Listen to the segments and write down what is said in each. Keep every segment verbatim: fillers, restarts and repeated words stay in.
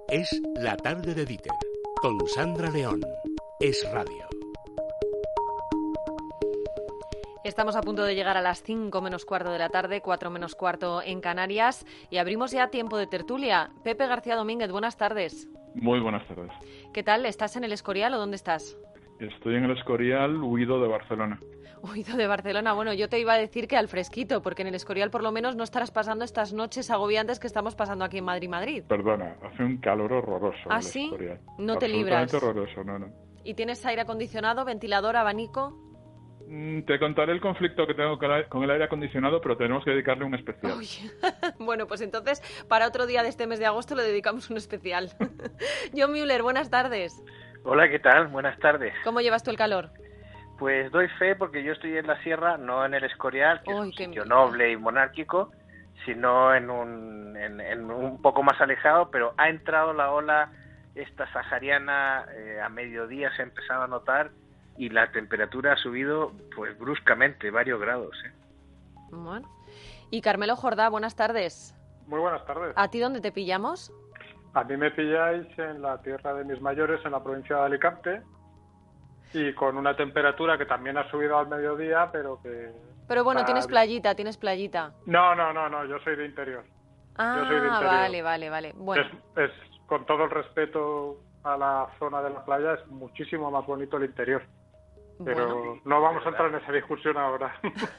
Es La Tarde de Dieter, con Sandra León. Es Radio. Estamos a punto de llegar a las cinco menos cuarto de la tarde, cuatro menos cuarto en Canarias, y abrimos ya tiempo de tertulia. Pepe García Domínguez, buenas tardes. Muy buenas tardes. ¿Qué tal? ¿Estás en el Escorial o dónde estás? Estoy en el Escorial, huido de Barcelona. Huido de Barcelona. Bueno, yo te iba a decir que al fresquito, porque en el Escorial por lo menos no estarás pasando estas noches agobiantes que estamos pasando aquí en Madrid-Madrid. Perdona, hace un calor horroroso. ¿Ah, en el sí? Escorial. No te libras. Absolutamente horroroso, no, no. ¿Y tienes aire acondicionado, ventilador, abanico? Mm, te contaré el conflicto que tengo con el aire acondicionado, pero tenemos que dedicarle un especial. Uy. Bueno, pues entonces para otro día de este mes de agosto le dedicamos un especial. John Müller, buenas tardes. Hola, ¿qué tal? Buenas tardes. ¿Cómo llevas tú el calor? Pues doy fe porque yo estoy en la sierra, no en el Escorial, que Uy, es un sitio qué... noble y monárquico, sino en un, en, en un poco más alejado, pero ha entrado la ola esta sahariana, eh, a mediodía se ha empezado a notar y la temperatura ha subido pues bruscamente, varios grados. ¿eh? Bueno. Y Carmelo Jordá, buenas tardes. Muy buenas tardes. ¿A ti dónde te pillamos? A mí me pilláis en la tierra de mis mayores, en la provincia de Alicante, y con una temperatura que también ha subido al mediodía, pero que... Pero bueno, está... tienes playita, tienes playita. No, no, no, no, yo soy de interior. Ah, yo soy de interior. vale, vale, vale. Bueno. Es, es, con todo el respeto a la zona de la playa, es muchísimo más bonito el interior. Pero bueno, no vamos a entrar en esa discusión ahora.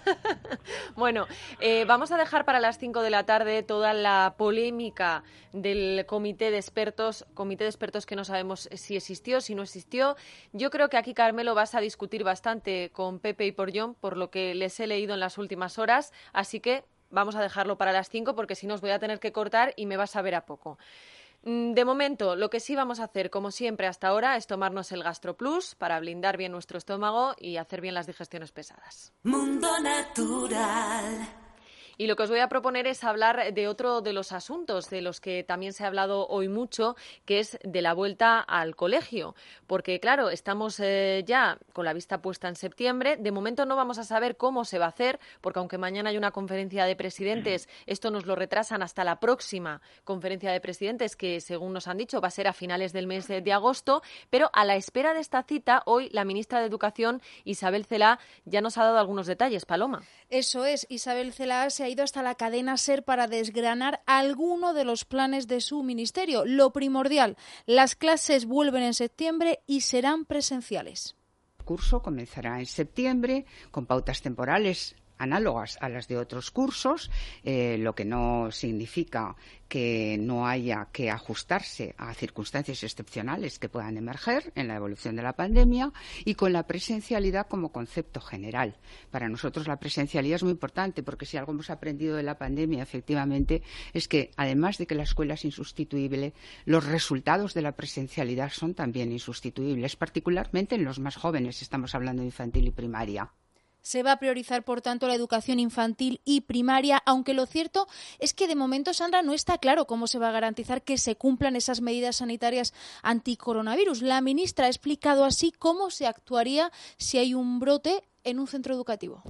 Bueno, eh, vamos a dejar para las cinco de la tarde toda la polémica del comité de expertos, comité de expertos que no sabemos si existió, si no existió. Yo creo que aquí, Carmelo, vas a discutir bastante con Pepe y por John, por lo que les he leído en las últimas horas, así que vamos a dejarlo para las cinco porque si no os voy a tener que cortar y me vas a ver a poco. De momento, lo que sí vamos a hacer, como siempre hasta ahora, es tomarnos el GastroPlus para blindar bien nuestro estómago y hacer bien las digestiones pesadas. Mundo Natural. Y lo que os voy a proponer es hablar de otro de los asuntos de los que también se ha hablado hoy mucho, que es de la vuelta al colegio. Porque, claro, estamos eh, ya con la vista puesta en septiembre. De momento no vamos a saber cómo se va a hacer, porque aunque mañana hay una conferencia de presidentes, esto nos lo retrasan hasta la próxima conferencia de presidentes, que según nos han dicho va a ser a finales del mes de agosto. Pero a la espera de esta cita, hoy la ministra de Educación, Isabel Celaá, ya nos ha dado algunos detalles. Paloma. Eso es, Isabel Celaá se ha ido hasta la cadena SER para desgranar alguno de los planes de su ministerio. Lo primordial, las clases vuelven en septiembre y serán presenciales. El curso comenzará en septiembre con pautas temporales análogas a las de otros cursos, eh, lo que no significa que no haya que ajustarse a circunstancias excepcionales que puedan emerger en la evolución de la pandemia y con la presencialidad como concepto general. Para nosotros la presencialidad es muy importante porque si algo hemos aprendido de la pandemia efectivamente es que además de que la escuela es insustituible, los resultados de la presencialidad son también insustituibles, particularmente en los más jóvenes, estamos hablando de infantil y primaria. Se va a priorizar, por tanto, la educación infantil y primaria, aunque lo cierto es que de momento, Sandra, no está claro cómo se va a garantizar que se cumplan esas medidas sanitarias anticoronavirus. La ministra ha explicado así cómo se actuaría si hay un brote en un centro educativo.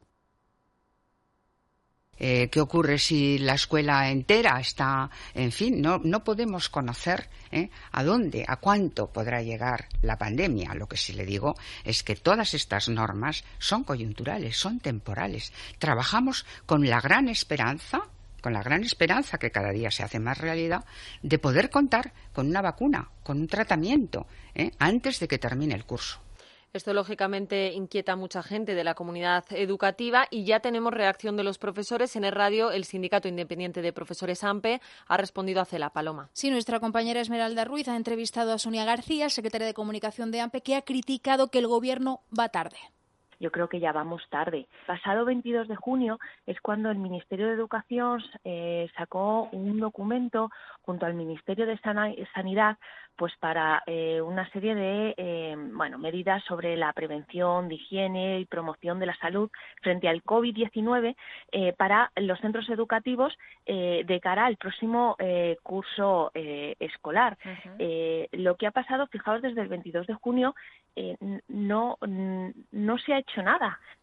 Eh, ¿Qué ocurre si la escuela entera está, en fin, no, no podemos conocer eh, a dónde, a cuánto podrá llegar la pandemia? Lo que sí le digo es que todas estas normas son coyunturales, son temporales. Trabajamos con la gran esperanza, con la gran esperanza que cada día se hace más realidad, de poder contar con una vacuna, con un tratamiento, eh, antes de que termine el curso. Esto, lógicamente, inquieta a mucha gente de la comunidad educativa y ya tenemos reacción de los profesores. En el radio, el Sindicato Independiente de Profesores AMPE ha respondido a Celaá. Paloma. Sí, nuestra compañera Esmeralda Ruiz ha entrevistado a Sonia García, secretaria de Comunicación de AMPE, que ha criticado que el Gobierno va tarde. Yo creo que ya vamos tarde. Pasado veintidós de junio es cuando el Ministerio de Educación eh, sacó un documento junto al Ministerio de Sanidad pues para eh, una serie de eh, bueno medidas sobre la prevención, de higiene y promoción de la salud frente al covid diecinueve eh, para los centros educativos eh, de cara al próximo eh, curso eh, escolar. Uh-huh. Eh, lo que ha pasado, fijaos, desde el veintidós de junio eh, no, no se ha hecho nada.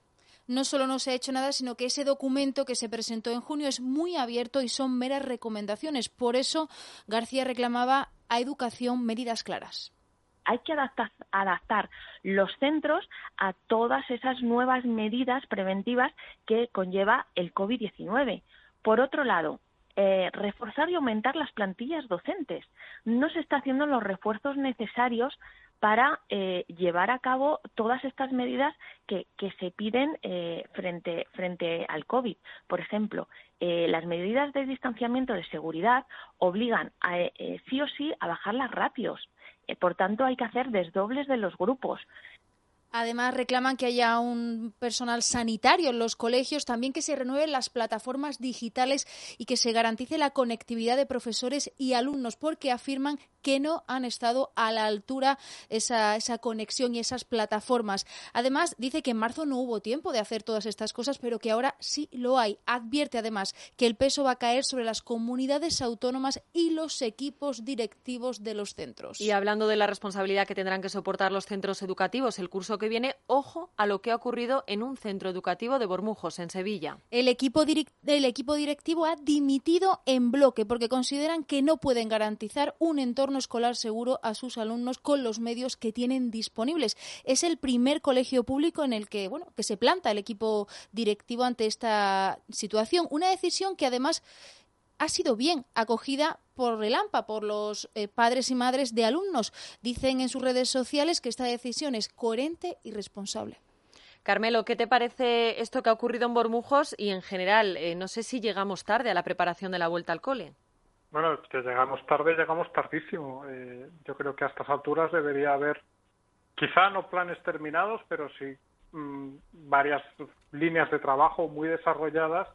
No solo no se ha hecho nada, sino que ese documento que se presentó en junio es muy abierto y son meras recomendaciones. Por eso García reclamaba a Educación medidas claras. Hay que adaptar, adaptar los centros a todas esas nuevas medidas preventivas que conlleva el COVID diecinueve. Por otro lado, eh, reforzar y aumentar las plantillas docentes. No se está haciendo los refuerzos necesarios para eh, llevar a cabo todas estas medidas que, que se piden eh, frente, frente al COVID. Por ejemplo, eh, las medidas de distanciamiento de seguridad obligan a, eh, sí o sí a bajar las ratios. Eh, por tanto, hay que hacer desdobles de los grupos. Además, reclaman que haya un personal sanitario en los colegios, también que se renueven las plataformas digitales y que se garantice la conectividad de profesores y alumnos, porque afirman que no han estado a la altura esa, esa conexión y esas plataformas. Además, dice que en marzo no hubo tiempo de hacer todas estas cosas, pero que ahora sí lo hay. Advierte además que el peso va a caer sobre las comunidades autónomas y los equipos directivos de los centros. Y hablando de la responsabilidad que tendrán que soportar los centros educativos el curso que viene, ojo a lo que ha ocurrido en un centro educativo de Bormujos, en Sevilla. El equipo, direct, el equipo directivo ha dimitido en bloque porque consideran que no pueden garantizar un entorno escolar seguro a sus alumnos con los medios que tienen disponibles. Es el primer colegio público en el que, bueno, que se planta el equipo directivo ante esta situación. Una decisión que además ha sido bien acogida por el AMPA, por los eh, padres y madres de alumnos. Dicen en sus redes sociales que esta decisión es coherente y responsable. Carmelo, ¿qué te parece esto que ha ocurrido en Bormujos y en general? Eh, no sé si llegamos tarde a la preparación de la vuelta al cole. Bueno, que llegamos tarde, llegamos tardísimo. Eh, yo creo que a estas alturas debería haber, quizá no planes terminados, pero sí mmm, varias líneas de trabajo muy desarrolladas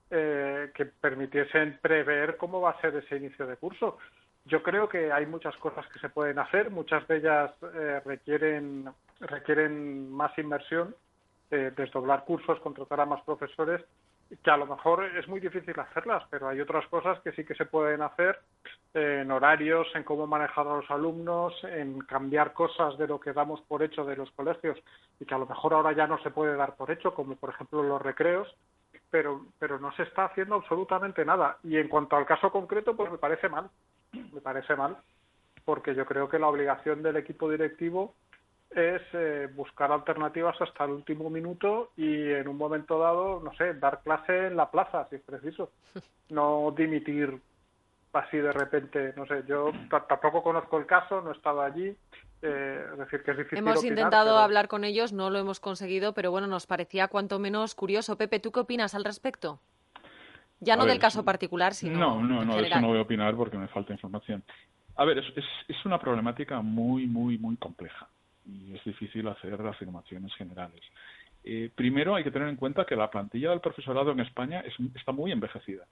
eh, que permitiesen prever cómo va a ser ese inicio de curso. Yo creo que hay muchas cosas que se pueden hacer, muchas de ellas eh, requieren, requieren más inversión, eh, desdoblar cursos, contratar a más profesores, que a lo mejor es muy difícil hacerlas, pero hay otras cosas que sí que se pueden hacer eh, en horarios, en cómo manejar a los alumnos, en cambiar cosas de lo que damos por hecho de los colegios y que a lo mejor ahora ya no se puede dar por hecho, como por ejemplo los recreos, pero, pero no se está haciendo absolutamente nada. Y en cuanto al caso concreto, pues me parece mal, me parece mal, porque yo creo que la obligación del equipo directivo es eh, buscar alternativas hasta el último minuto y en un momento dado, no sé, dar clase en la plaza, si es preciso. No dimitir así de repente, no sé, yo t- tampoco conozco el caso, no he estado allí, eh, es decir, que es difícil Hemos opinar, intentado pero... hablar con ellos, no lo hemos conseguido, pero bueno, nos parecía cuanto menos curioso. Pepe, ¿tú qué opinas al respecto? Ya no a ver, del caso particular, sino No, no, en no, de general. eso no voy a opinar porque me falta información. A ver, es, es, es una problemática muy, muy, muy compleja y es difícil hacer afirmaciones generales. Eh, primero hay que tener en cuenta que la plantilla del profesorado en España es, está muy envejecida.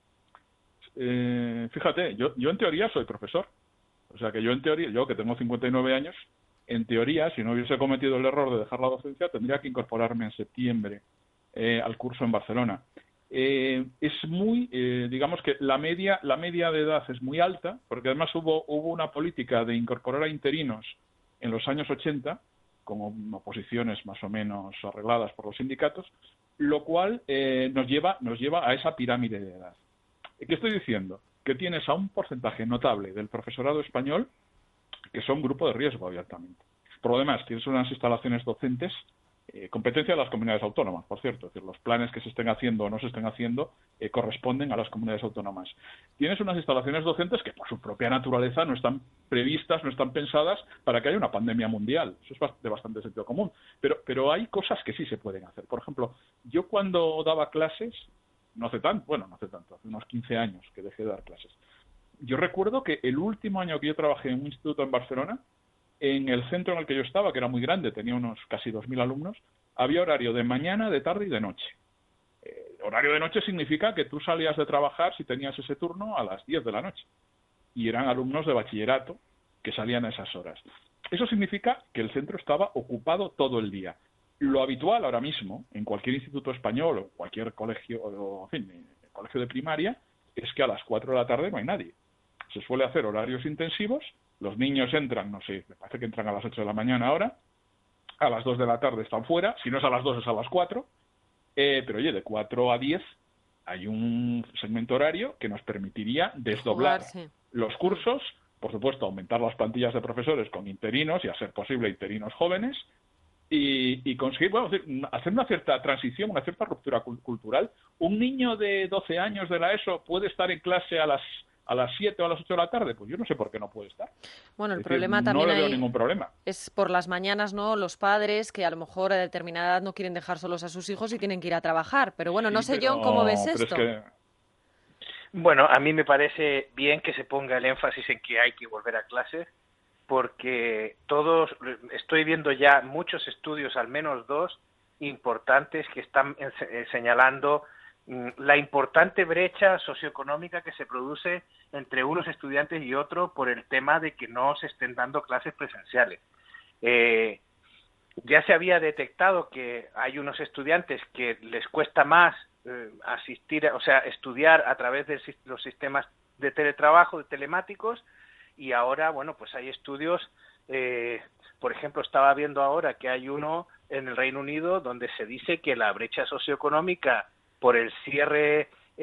Eh, fíjate, yo, yo en teoría soy profesor. O sea que yo en teoría, yo que tengo cincuenta y nueve años, en teoría, si no hubiese cometido el error de dejar la docencia, tendría que incorporarme en septiembre eh, al curso en Barcelona. Eh, es muy, eh, digamos que la media, la media de edad es muy alta, porque además hubo, hubo una política de incorporar a interinos en los años ochenta, como oposiciones más o menos arregladas por los sindicatos, lo cual eh, nos lleva, nos lleva a esa pirámide de edad. ¿Qué estoy diciendo? Que tienes a un porcentaje notable del profesorado español que son grupo de riesgo abiertamente. Por lo demás, tienes unas instalaciones docentes, eh, competencia de las comunidades autónomas, por cierto, es decir, los planes que se estén haciendo o no se estén haciendo eh, corresponden a las comunidades autónomas. Tienes unas instalaciones docentes que por su propia naturaleza no están previstas, no están pensadas para que haya una pandemia mundial. Eso es de bastante sentido común. Pero, pero hay cosas que sí se pueden hacer. Por ejemplo, yo cuando daba clases, no hace tanto, bueno, no hace tanto, hace unos quince años que dejé de dar clases. Yo recuerdo que el último año que yo trabajé en un instituto en Barcelona, en el centro en el que yo estaba, que era muy grande, tenía unos casi dos mil alumnos, había horario de mañana, de tarde y de noche. Eh, horario de noche significa que tú salías de trabajar, si tenías ese turno, a las diez de la noche. Y eran alumnos de bachillerato que salían a esas horas. Eso significa que el centro estaba ocupado todo el día. Lo habitual ahora mismo, en cualquier instituto español o cualquier colegio, o en fin, colegio de primaria, es que a las cuatro de la tarde no hay nadie. Se suele hacer horarios intensivos, los niños entran, no sé, me parece que entran a las ocho de la mañana ahora, a las dos de la tarde están fuera, si no es a las dos es a las cuatro, Eh, pero oye, de cuatro a diez hay un segmento horario que nos permitiría desdoblar Jugarse. los cursos, por supuesto, aumentar las plantillas de profesores con interinos y, a ser posible, interinos jóvenes, y, y conseguir, bueno, hacer una cierta transición, una cierta ruptura cultural. Un niño de doce años de la ESO puede estar en clase a las a las siete o a las ocho de la tarde, pues yo no sé por qué no puede estar. Bueno, el Es decir, problema no también le veo hay ningún problema. es por las mañanas, ¿no? Los padres que a lo mejor a determinada edad no quieren dejar solos a sus hijos y tienen que ir a trabajar. Pero bueno, no Sí, sé, pero- John, ¿cómo ves pero esto? Es que, Bueno, a mí me parece bien que se ponga el énfasis en que hay que volver a clases, porque todos, estoy viendo ya muchos estudios, al menos dos, importantes que están eh, señalando mm, la importante brecha socioeconómica que se produce entre unos estudiantes y otros por el tema de que no se estén dando clases presenciales. Eh, ya se había detectado que hay unos estudiantes que les cuesta más eh, asistir, o sea, estudiar a través de los sistemas de teletrabajo, de telemáticos, y ahora, bueno, pues hay estudios, eh, por ejemplo, estaba viendo ahora que hay uno en el Reino Unido donde se dice que la brecha socioeconómica por el cierre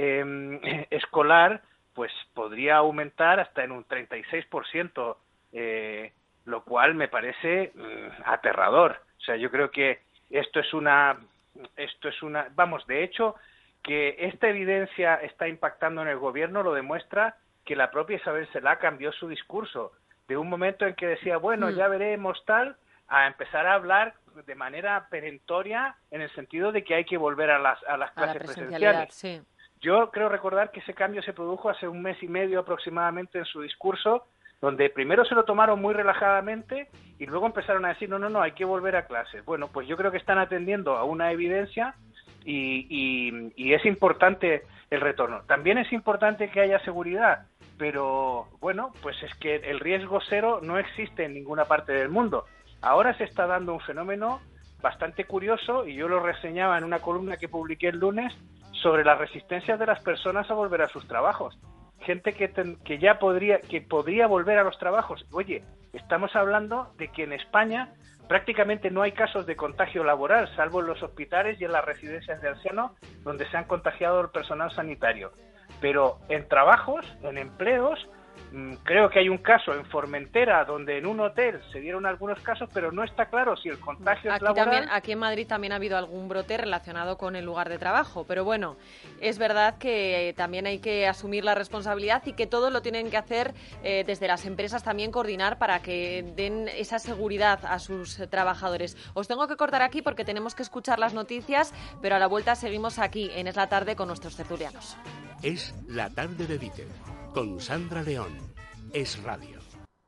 eh, escolar, pues podría aumentar hasta en un treinta y seis por ciento, eh, lo cual me parece mm, aterrador. O sea, yo creo que esto es una, esto es una, vamos, de hecho, que esta evidencia está impactando en el gobierno lo demuestra que la propia Isabel Celaá cambió su discurso de un momento en que decía, bueno, ya veremos tal, a empezar a hablar de manera perentoria en el sentido de que hay que volver a las, a las A la clases presencialidad, presenciales. sí. Yo creo recordar que ese cambio se produjo hace un mes y medio aproximadamente en su discurso, donde primero se lo tomaron muy relajadamente y luego empezaron a decir, no, no, no, hay que volver a clases. Bueno, pues yo creo que están atendiendo a una evidencia y, y, y es importante el retorno. También es importante que haya seguridad, pero bueno, pues es que el riesgo cero no existe en ninguna parte del mundo. Ahora se está dando un fenómeno bastante curioso y yo lo reseñaba en una columna que publiqué el lunes sobre las resistencias de las personas a volver a sus trabajos. Gente que, ten, que ya podría, que podría volver a los trabajos. Oye, estamos hablando de que en España prácticamente no hay casos de contagio laboral, salvo en los hospitales y en las residencias de ancianos, donde se han contagiado el personal sanitario. Pero en trabajos, en empleos, creo que hay un caso en Formentera donde en un hotel se dieron algunos casos, pero no está claro si el contagio Aquí es laboral. también, aquí en Madrid también ha habido algún brote relacionado con el lugar de trabajo, pero bueno, es verdad que también hay que asumir la responsabilidad y que todo lo tienen que hacer eh, desde las empresas también coordinar para que den esa seguridad a sus trabajadores. Os tengo que cortar aquí porque tenemos que escuchar las noticias, pero a la vuelta seguimos aquí en Es la Tarde con nuestros tertulianos. Es la tarde de Dieter, con Sandra León. Es radio.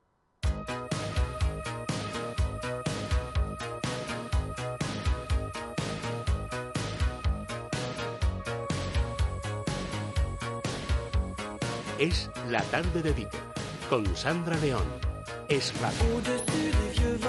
Es la tarde de Dieter, con Sandra León. Es radio.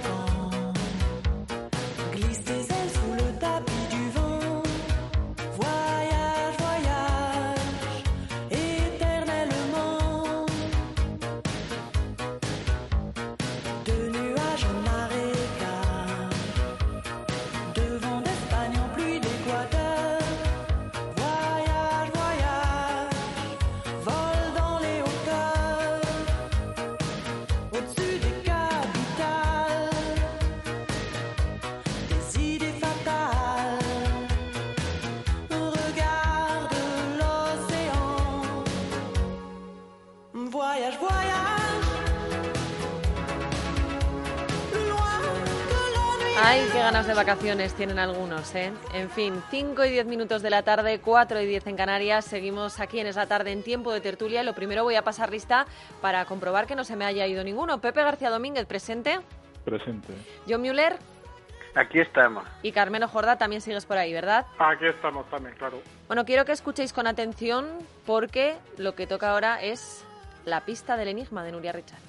Ay, qué ganas de vacaciones tienen algunos, ¿eh? En fin, cinco y diez minutos de la tarde, cuatro y diez en Canarias. Seguimos aquí en Es la Tarde en tiempo de tertulia. Lo primero voy a pasar lista para comprobar que no se me haya ido ninguno. Pepe García Domínguez, presente. Presente. John Müller. Aquí estamos. Y Carmelo Jordá, también sigues por ahí, ¿verdad? Aquí estamos también, claro. Bueno, quiero que escuchéis con atención porque lo que toca ahora es la pista del enigma de Nuria Richard.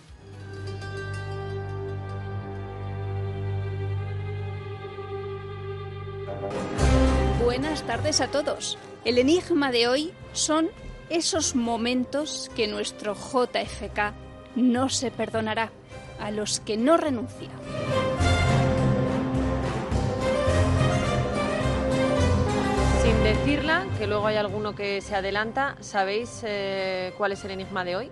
Buenas tardes a todos. El enigma de hoy son esos momentos que nuestro J F K no se perdonará, a los que no renuncia. sin decirla, que luego hay alguno que se adelanta. ¿Sabéis eh, cuál es el enigma de hoy?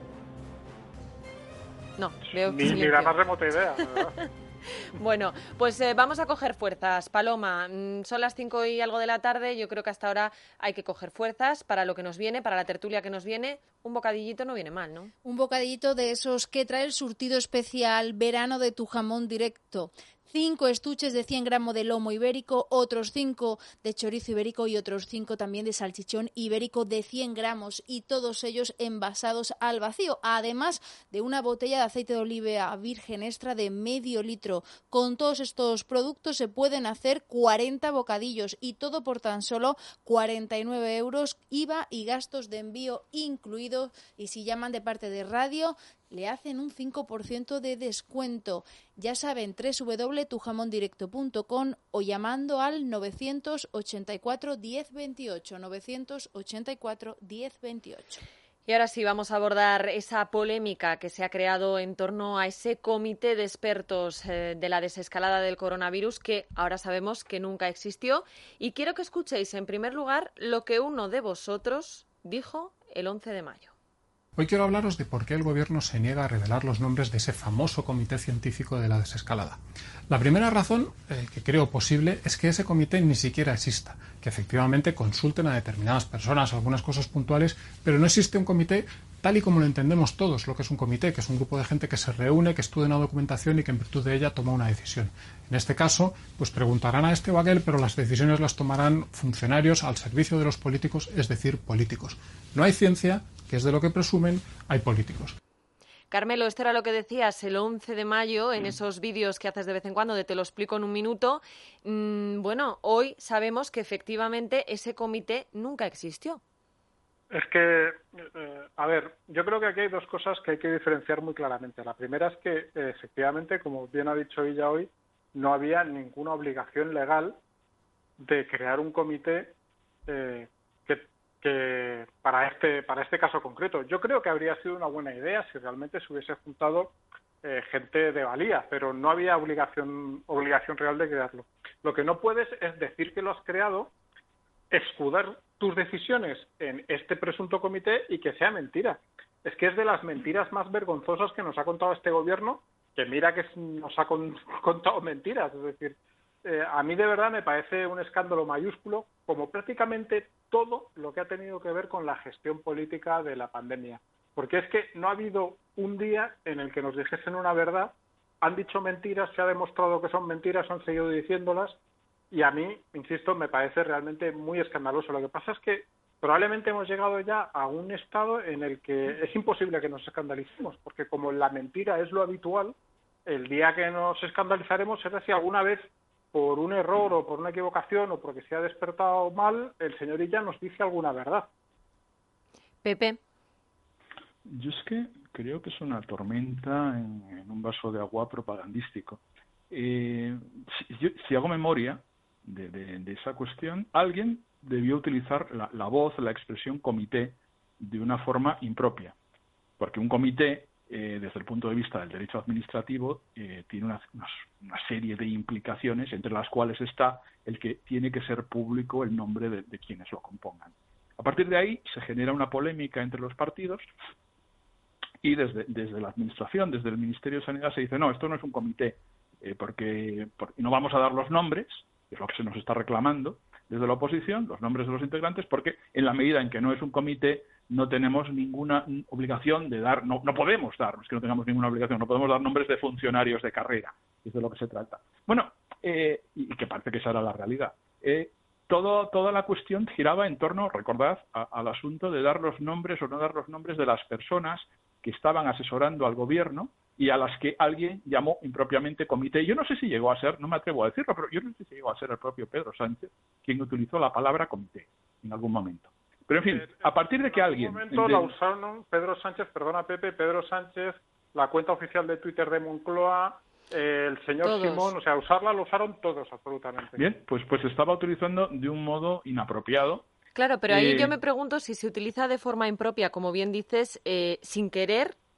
No, veo que ni, silencio. ni la más remota idea, ¿verdad? Bueno, pues eh, vamos a coger fuerzas. Paloma, mmm, son las cinco y algo de la tarde. Yo creo que hasta ahora hay que coger fuerzas para lo que nos viene, para la tertulia que nos viene. Un bocadillito no viene mal, ¿no? Un bocadillito de esos que trae el surtido especial verano de Tu Jamón Directo. Cinco estuches de cien gramos de lomo ibérico, otros cinco de chorizo ibérico y otros cinco también de salchichón ibérico de cien gramos, y todos ellos envasados al vacío, además de una botella de aceite de oliva virgen extra de medio litro. Con todos estos productos se pueden hacer cuarenta bocadillos, y todo por tan solo cuarenta y nueve euros, I V A y gastos de envío incluidos, y si llaman de parte de radio le hacen un cinco por ciento de descuento. Ya saben, doble u doble u doble punto tu jamón directo punto com o llamando al novecientos ochenta y cuatro diez veintiocho, novecientos ochenta y cuatro diez veintiocho. Y ahora sí, vamos a abordar esa polémica que se ha creado en torno a ese comité de expertos eh, de la desescalada del coronavirus, que ahora sabemos que nunca existió. Y quiero que escuchéis, en primer lugar, lo que uno de vosotros dijo el once de mayo. Hoy quiero hablaros de por qué el Gobierno se niega a revelar los nombres de ese famoso comité científico de la desescalada. La primera razón, eh, que creo posible, es que ese comité ni siquiera exista, que efectivamente consulten a determinadas personas algunas cosas puntuales, pero no existe un comité tal y como lo entendemos todos, lo que es un comité, que es un grupo de gente que se reúne, que estudia una documentación y que en virtud de ella toma una decisión. En este caso, pues preguntarán a este o a aquel, pero las decisiones las tomarán funcionarios al servicio de los políticos, es decir, políticos. No hay ciencia, que es de lo que presumen, hay políticos. Carmelo, esto era lo que decías el once de mayo en esos vídeos que haces de vez en cuando de Te lo explico en un minuto. Mm, bueno, hoy sabemos que efectivamente ese comité nunca existió. Es que, eh, a ver, yo creo que aquí hay dos cosas que hay que diferenciar muy claramente. La primera es que, eh, efectivamente, como bien ha dicho ella hoy, no había ninguna obligación legal de crear un comité eh, que, que para este para este caso concreto. Yo creo que habría sido una buena idea si realmente se hubiese juntado eh, gente de valía, pero no había obligación obligación real de crearlo. Lo que no puedes es decir que lo has creado, escudar tus decisiones en este presunto comité y que sea mentira. Es que es de las mentiras más vergonzosas que nos ha contado este gobierno, que mira que nos ha con, contado mentiras. Es decir, eh, a mí de verdad me parece un escándalo mayúsculo, como prácticamente todo lo que ha tenido que ver con la gestión política de la pandemia. Porque es que no ha habido un día en el que nos dijesen una verdad, han dicho mentiras, se ha demostrado que son mentiras, han seguido diciéndolas, y a mí, insisto, me parece realmente muy escandaloso. Lo que pasa es que probablemente hemos llegado ya a un estado en el que es imposible que nos escandalicemos, porque como la mentira es lo habitual, el día que nos escandalizaremos será si alguna vez, por un error o por una equivocación o porque se ha despertado mal, el señor Illa nos dice alguna verdad. Pepe. Yo es que creo que es una tormenta en, en un vaso de agua propagandístico. Eh, si, yo, si hago memoria de, de, de esa cuestión, alguien debió utilizar la, la voz, la expresión comité de una forma impropia, porque un comité, eh, desde el punto de vista del derecho administrativo, eh, tiene una, una, una serie de implicaciones, entre las cuales está el que tiene que ser público el nombre de, de quienes lo compongan. A partir de ahí se genera una polémica entre los partidos y desde, desde la administración, desde el Ministerio de Sanidad se dice, no, esto no es un comité, eh, porque, porque no vamos a dar los nombres, que es lo que se nos está reclamando desde la oposición, los nombres de los integrantes, porque en la medida en que no es un comité no tenemos ninguna obligación de dar, no, no podemos dar, no es que no tengamos ninguna obligación, no podemos dar nombres de funcionarios de carrera, es de lo que se trata. Bueno, eh, y que parece que esa era la realidad. Eh, todo, toda la cuestión giraba en torno, recordad, a, al asunto de dar los nombres o no dar los nombres de las personas que estaban asesorando al gobierno y a las que alguien llamó impropiamente comité. Yo no sé si llegó a ser, no me atrevo a decirlo, pero yo no sé si llegó a ser el propio Pedro Sánchez quien utilizó la palabra comité en algún momento. Pero en fin, a partir de que alguien... En algún momento la usaron Pedro Sánchez, perdona Pepe, Pedro Sánchez, la cuenta oficial de Twitter de Moncloa, eh, el señor todos. Simón, o sea, usarla lo usaron todos absolutamente. Bien, pues, pues estaba utilizando de un modo inapropiado. Claro, pero ahí eh... yo me pregunto si se utiliza de forma impropia, como bien dices, eh, sin querer,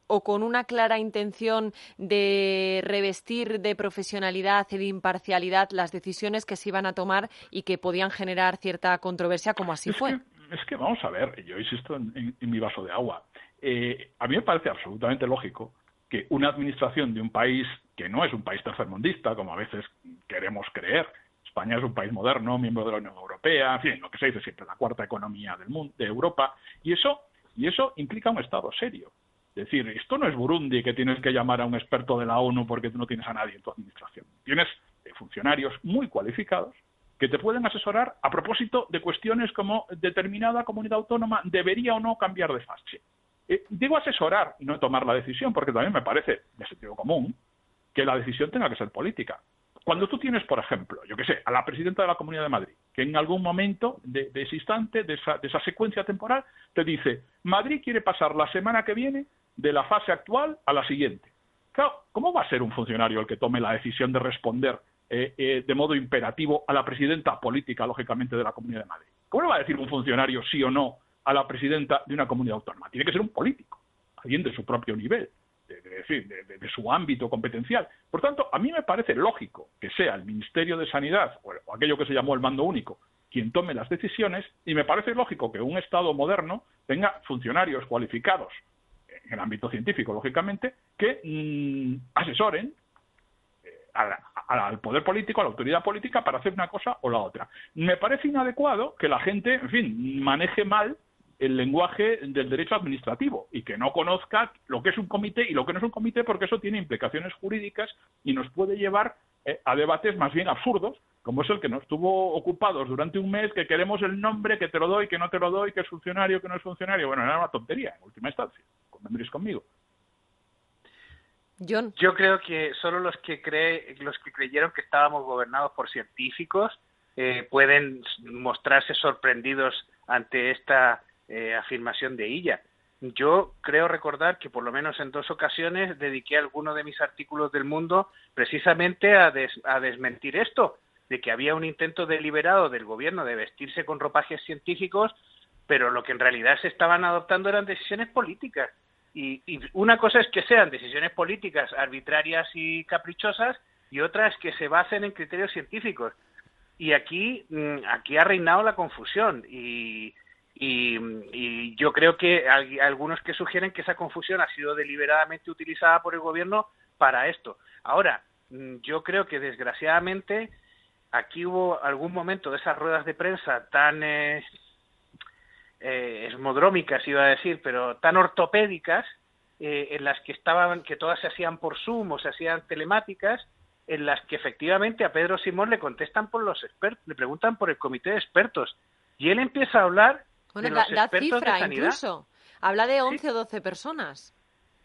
o con una clara intención de revestir de profesionalidad y de imparcialidad las decisiones que se iban a tomar y que podían generar cierta controversia, como así es fue. Que, es que vamos a ver, yo insisto en, en, en mi vaso de agua. Eh, a mí me parece absolutamente lógico que una administración de un país que no es un país tercermundista, como a veces queremos creer, España es un país moderno, miembro de la Unión Europea, en fin, lo que se dice siempre, la cuarta economía del mundo, de Europa, y eso, y eso implica un Estado serio. Es decir, esto no es Burundi, que tienes que llamar a un experto de la ONU porque tú no tienes a nadie en tu administración. Tienes funcionarios muy cualificados que te pueden asesorar a propósito de cuestiones como determinada comunidad autónoma debería o no cambiar de fase. Eh, digo asesorar y no tomar la decisión, porque también me parece de sentido común que la decisión tenga que ser política. Cuando tú tienes, por ejemplo, yo qué sé, a la presidenta de la Comunidad de Madrid, que en algún momento de, de ese instante, de esa, de esa secuencia temporal, te dice, Madrid quiere pasar la semana que viene de la fase actual a la siguiente. Claro, ¿cómo va a ser un funcionario el que tome la decisión de responder eh, eh, de modo imperativo a la presidenta política, lógicamente, de la Comunidad de Madrid? ¿Cómo le va a decir un funcionario sí o no a la presidenta de una comunidad autónoma? Tiene que ser un político, alguien de su propio nivel. Es decir, de, de, de su ámbito competencial. Por tanto, a mí me parece lógico que sea el Ministerio de Sanidad o, o aquello que se llamó el mando único quien tome las decisiones, y me parece lógico que un Estado moderno tenga funcionarios cualificados en el ámbito científico, lógicamente, que mmm, asesoren eh, a la, a, al poder político, a la autoridad política para hacer una cosa o la otra. Me parece inadecuado que la gente, en fin, maneje mal el lenguaje del derecho administrativo y que no conozca lo que es un comité y lo que no es un comité, porque eso tiene implicaciones jurídicas y nos puede llevar eh, a debates más bien absurdos, como es el que nos tuvo ocupados durante un mes, que queremos el nombre, que te lo doy, que no te lo doy, que es funcionario, que no es funcionario. Bueno, era una tontería, en última instancia. Convendréis conmigo. John. Yo creo que solo los que cree, los que creyeron que estábamos gobernados por científicos eh, pueden mostrarse sorprendidos ante esta Eh, afirmación de ella. Yo creo recordar que por lo menos en dos ocasiones dediqué alguno de mis artículos del Mundo precisamente a, des, a desmentir esto, de que había un intento deliberado del gobierno de vestirse con ropajes científicos, pero lo que en realidad se estaban adoptando eran decisiones políticas. Y, y una cosa es que sean decisiones políticas arbitrarias y caprichosas, y otra es que se basen en criterios científicos. Y aquí, aquí ha reinado la confusión, y Y, y yo creo que hay algunos que sugieren que esa confusión ha sido deliberadamente utilizada por el gobierno para esto. Ahora, yo creo que desgraciadamente aquí hubo algún momento de esas ruedas de prensa tan eh, eh, esmodrómicas, iba a decir, pero tan ortopédicas, eh, en las que estaban, que todas se hacían por Zoom o se hacían telemáticas, en las que efectivamente a Pedro Simón le contestan por los expertos, le preguntan por el comité de expertos, y él empieza a hablar. Bueno, da, da cifra incluso. Habla de once ¿Sí? o doce personas.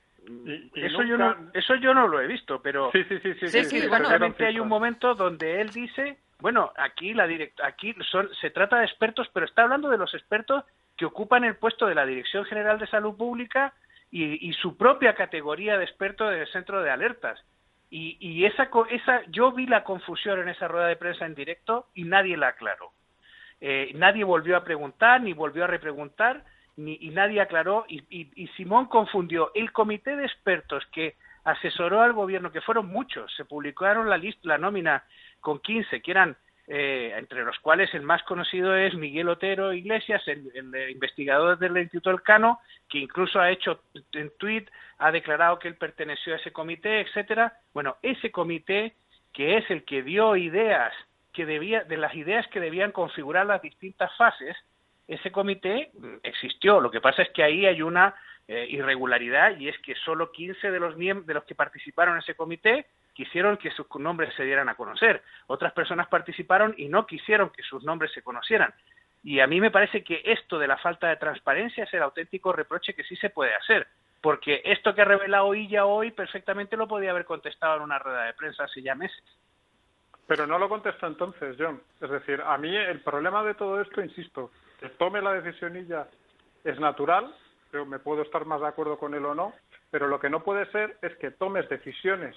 Y, y eso, nunca... yo no, eso yo no lo he visto, pero sí, sí, sí, sí, sí, sí, sí, bueno, realmente hay un momento donde él dice, bueno, aquí la direct... aquí son, se trata de expertos, pero está hablando de los expertos que ocupan el puesto de la Dirección General de Salud Pública y, y su propia categoría de experto del centro de alertas. Y, y esa, esa, yo vi la confusión en esa rueda de prensa en directo y nadie la aclaró. Eh, nadie volvió a preguntar, ni volvió a repreguntar, ni, y nadie aclaró, y, y, y Simón confundió el comité de expertos que asesoró al gobierno, que fueron muchos, se publicaron la lista, la nómina con quince, que eran, eh, entre los cuales el más conocido es Miguel Otero Iglesias, el, el investigador del Instituto Elcano, que incluso ha hecho en tuit, ha declarado que él perteneció a ese comité, etcétera. Bueno, ese comité, que es el que dio ideas que debía, de las ideas que debían configurar las distintas fases, ese comité existió. Lo que pasa es que ahí hay una eh, irregularidad, y es que solo quince de los miembros de los que participaron en ese comité quisieron que sus nombres se dieran a conocer. Otras personas participaron y no quisieron que sus nombres se conocieran. Y a mí me parece que esto de la falta de transparencia es el auténtico reproche que sí se puede hacer, porque esto que ha revelado Illa hoy perfectamente lo podía haber contestado en una rueda de prensa hace ya meses. Pero no lo contesta entonces, John. Es decir, a mí el problema de todo esto, insisto, que tome la decisión ella es natural, pero me puedo estar más de acuerdo con él o no, pero lo que no puede ser es que tomes decisiones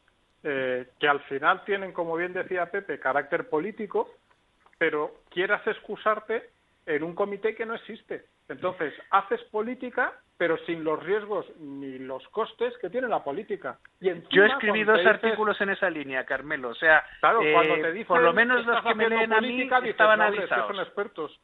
eh, que al final tienen, como bien decía Pepe, carácter político, pero quieras excusarte en un comité que no existe. Entonces, haces política pero sin los riesgos ni los costes que tiene la política. Y encima, yo escribí dos dices, artículos en esa línea, Carmelo, o sea, claro, eh, cuando te dicen, por lo menos los que me leen a mí política, dices, estaban no, hombre, avisados. es que son expertos.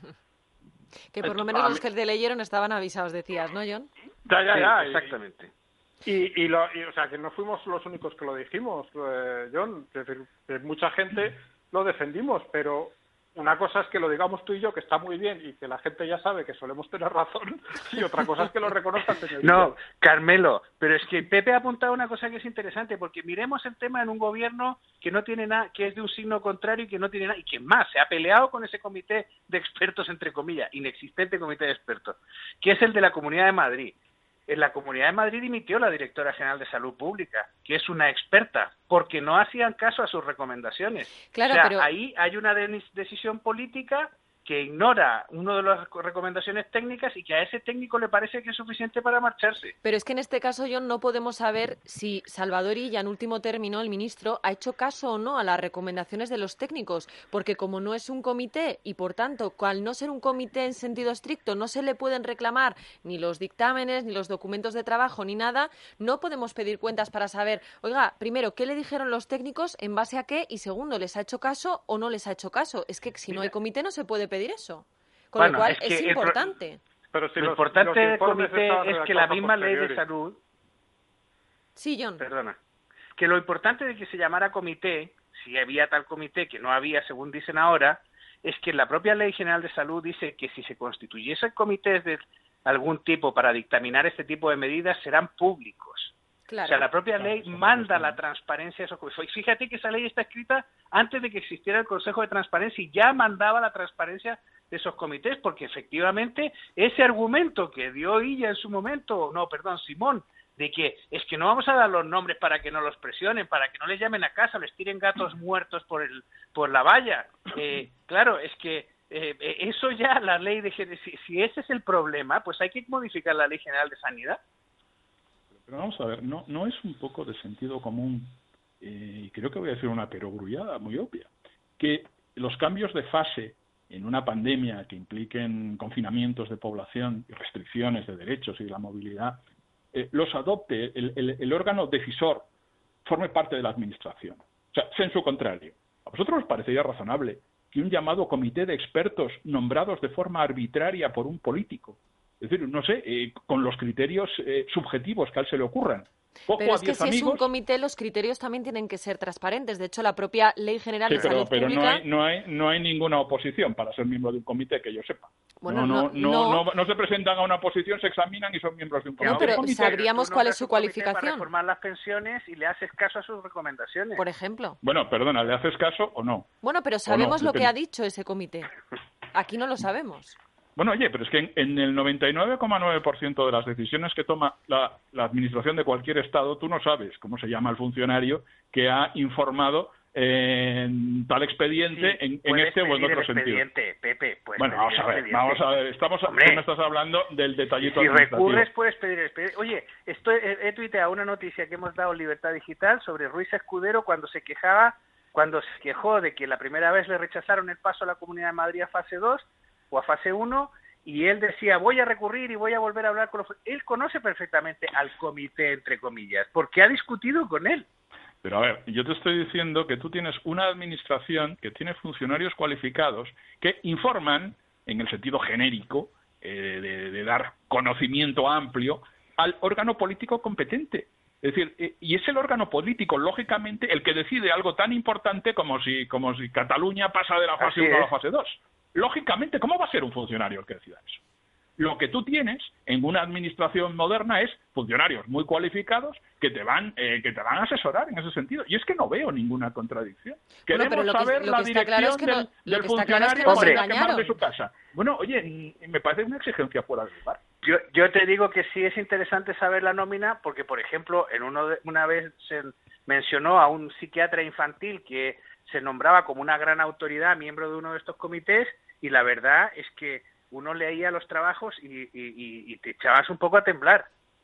Que por lo menos los que te leyeron estaban avisados, decías, ¿no, John? Ya, ya, ya. Sí, exactamente. Y, y, lo, y, o sea, que no fuimos los únicos que lo dijimos, eh, John. Es decir, que mucha gente lo defendimos, pero una cosa es que lo digamos tú y yo, que está muy bien, y que la gente ya sabe que solemos tener razón, y otra cosa es que lo reconozca el señor. No, Carmelo, pero es que Pepe ha apuntado una cosa que es interesante, porque miremos el tema en un gobierno que no tiene nada, que es de un signo contrario y que no tiene nada, y que más, se ha peleado con ese comité de expertos, entre comillas, inexistente comité de expertos, que es el de la Comunidad de Madrid. En la Comunidad de Madrid dimitió la directora general de Salud Pública, que es una experta, porque no hacían caso a sus recomendaciones. Claro, o sea, pero... ahí hay una de- decisión política que ignora una de las recomendaciones técnicas y que a ese técnico le parece que es suficiente para marcharse. Pero es que en este caso, John, no podemos saber si Salvador Illa, en último término, el ministro, ha hecho caso o no a las recomendaciones de los técnicos, porque como no es un comité y, por tanto, al no ser un comité en sentido estricto, no se le pueden reclamar ni los dictámenes, ni los documentos de trabajo, ni nada, no podemos pedir cuentas para saber, oiga, primero, ¿qué le dijeron los técnicos, en base a qué? Y segundo, ¿les ha hecho caso o no les ha hecho caso? Es que si no hay comité no se puede pedir eso. Con Bueno, lo cual es que es el pro- importante. Pero si Lo los, importante los del informes comité estaban es que redactados la a misma ley de posteriori. salud... Sí, John. Perdona. Que lo importante de que se llamara comité, si había tal comité, que no había, según dicen ahora, es que la propia Ley General de Salud dice que si se constituyesen comités de algún tipo para dictaminar este tipo de medidas, serán públicos. Claro. O sea, la propia ley manda la transparencia a esos comités. Fíjate que esa ley está escrita antes de que existiera el Consejo de Transparencia y ya mandaba la transparencia de esos comités, porque efectivamente ese argumento que dio Illa en su momento, no, perdón, Simón, de que es que no vamos a dar los nombres para que no los presionen, para que no les llamen a casa, les tiren gatos muertos por el por la valla. Eh, claro, es que eh, eso ya la ley de si, si ese es el problema, pues hay que modificar la Ley General de Sanidad. Pero vamos a ver, no, no es un poco de sentido común, eh, y creo que voy a decir una perogrullada muy obvia, que los cambios de fase en una pandemia que impliquen confinamientos de población y restricciones de derechos y de la movilidad, eh, los adopte el, el, el órgano decisor, forme parte de la administración. O sea, sensu contrario. ¿A vosotros os parecería razonable que un llamado comité de expertos nombrados de forma arbitraria por un político, es decir, no sé, eh, con los criterios eh, subjetivos que a él se le ocurran, cojo Pero a es que diez si amigos... es un comité, los criterios también tienen que ser transparentes. De hecho, la propia Ley General Sí, de pero, Salud pero Pública... no hay, no hay no hay ninguna oposición para ser miembro de un comité que yo sepa. Bueno, no, no, no- no, no. no, no se presentan a una oposición, se examinan y son miembros de un comité. No, pero Un comité- sabríamos Tú cuál nombras es su un comité Para cualificación. reformar las pensiones y le haces caso a sus recomendaciones. Por ejemplo. Bueno, perdona, ¿le haces caso o no? Bueno, pero O no, sabemos lo que depende. ha dicho ese comité. Aquí no lo sabemos. Bueno, oye, pero es que en, en el noventa y nueve coma nueve por ciento de las decisiones que toma la, la administración de cualquier Estado, tú no sabes cómo se llama el funcionario que ha informado en tal expediente, Sí, en, en puedes este o en pedir otro el sentido. expediente, Pepe, puedes Bueno, pedir vamos el a ver, expediente. vamos a ver, estamos, Hombre. tú me estás hablando del detallito Si administrativo. recurres, puedes pedir el expediente. Oye, estoy, he, he tuiteado una noticia que hemos dado en Libertad Digital sobre Ruiz Escudero cuando se quejaba, cuando se quejó de que la primera vez le rechazaron el paso a la Comunidad de Madrid a fase dos o a fase uno, y él decía, voy a recurrir y voy a volver a hablar con los... Él conoce perfectamente al comité, entre comillas, porque ha discutido con él. Pero a ver, yo te estoy diciendo que tú tienes una administración que tiene funcionarios cualificados que informan, en el sentido genérico, eh, de, de dar conocimiento amplio, al órgano político competente. Es decir, eh, y es el órgano político, lógicamente, el que decide algo tan importante como si, como si Cataluña pasa de la fase Así uno a la es. fase dos. Lógicamente, ¿cómo va a ser un funcionario el que decida eso? Lo que tú tienes en una administración moderna es funcionarios muy cualificados que te van eh, que te van a asesorar en ese sentido. Y es que no veo ninguna contradicción. Bueno, Queremos pero lo que- saber lo la que está dirección claro es que no- del, lo del que está claro es que funcionario nos para ir a engañaron. quemar de su casa. Bueno, oye, y- y me parece una exigencia fuera de lugar. Yo, yo te digo que sí es interesante saber la nómina porque, por ejemplo, en uno de, una vez se mencionó a un psiquiatra infantil que se nombraba como una gran autoridad, miembro de uno de estos comités, y la verdad es que uno leía los trabajos y, y, y, y te echabas un poco a temblar.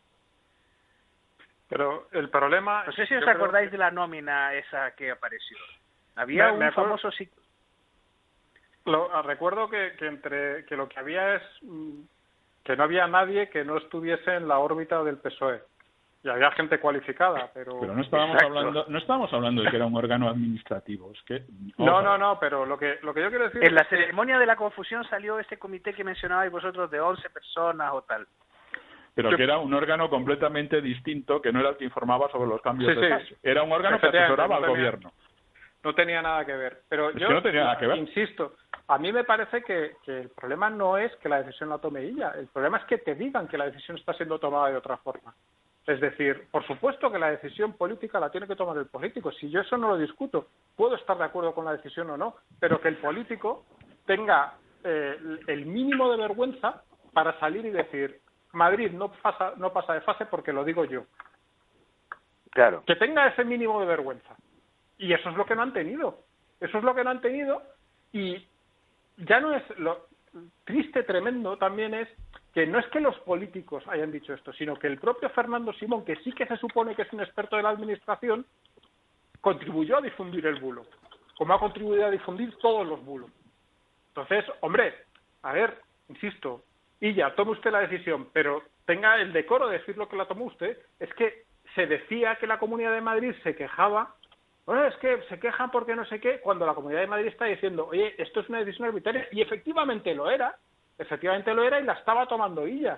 Pero el problema... No sé si yo os creo acordáis que- de la nómina esa que apareció. Había Me- un me acuerdo- famoso psic- Lo, ah, recuerdo que, que entre que lo que había es mm, que no había nadie que no estuviese en la órbita del P S O E. Y había gente cualificada, pero... Pero no estábamos hablando no estábamos hablando de que era un órgano administrativo. Es que... No, no, no, pero lo que, lo que yo quiero decir... En la ceremonia de la confusión salió ese comité que mencionabais vosotros de once personas o tal. Pero yo... que era un órgano completamente distinto, que no era el que informaba sobre los cambios sí, de sí. fase. Era un órgano que asesoraba no al tenía, gobierno. No tenía nada que ver. Pero es yo que no tenía nada que ver. Insisto, a mí me parece que, que el problema no es que la decisión la tome ella. El problema es que te digan que la decisión está siendo tomada de otra forma. Es decir, por supuesto que la decisión política la tiene que tomar el político. Si yo eso no lo discuto, puedo estar de acuerdo con la decisión o no, pero que el político tenga eh, el mínimo de vergüenza para salir y decir Madrid no pasa, no pasa de fase porque lo digo yo. Claro. Que tenga ese mínimo de vergüenza. Y eso es lo que no han tenido. Eso es lo que no han tenido y ya no es lo triste, tremendo también es que no es que los políticos hayan dicho esto, sino que el propio Fernando Simón, que sí que se supone que es un experto de la administración, contribuyó a difundir el bulo, como ha contribuido a difundir todos los bulos. Entonces, hombre, a ver, insisto, y ya, tome usted la decisión, pero tenga el decoro de decir lo que la tomó usted. Es que se decía que la Comunidad de Madrid se quejaba, bueno, es que se quejan porque no sé qué, cuando la Comunidad de Madrid está diciendo, oye, esto es una decisión arbitraria, y efectivamente lo era, efectivamente lo era y la estaba tomando ella.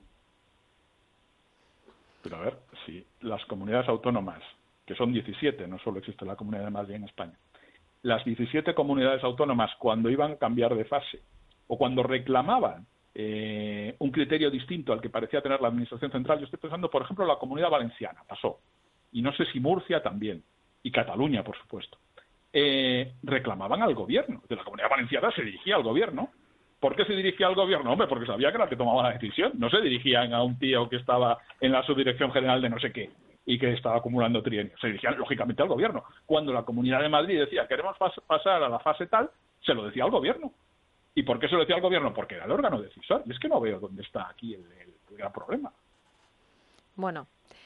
Pero a ver, si las comunidades autónomas, que son diecisiete, no solo existe la Comunidad de Madrid en España, las diecisiete comunidades autónomas cuando iban a cambiar de fase o cuando reclamaban eh, un criterio distinto al que parecía tener la Administración Central, yo estoy pensando, por ejemplo, la Comunidad Valenciana, pasó, y no sé si Murcia también, y Cataluña, por supuesto, eh, reclamaban al gobierno. De la Comunidad Valenciana se dirigía al gobierno. ¿Por qué se dirigía al gobierno? Hombre, porque sabía que era el que tomaba la decisión. No se dirigían a un tío que estaba en la Subdirección General de no sé qué y que estaba acumulando trienios. Se dirigían, lógicamente, al gobierno. Cuando la Comunidad de Madrid decía queremos pas- pasar a la fase tal, se lo decía al gobierno. ¿Y por qué se lo decía al gobierno? Porque era el órgano decisor. Y es que no veo dónde está aquí el, el, el gran problema. Bueno,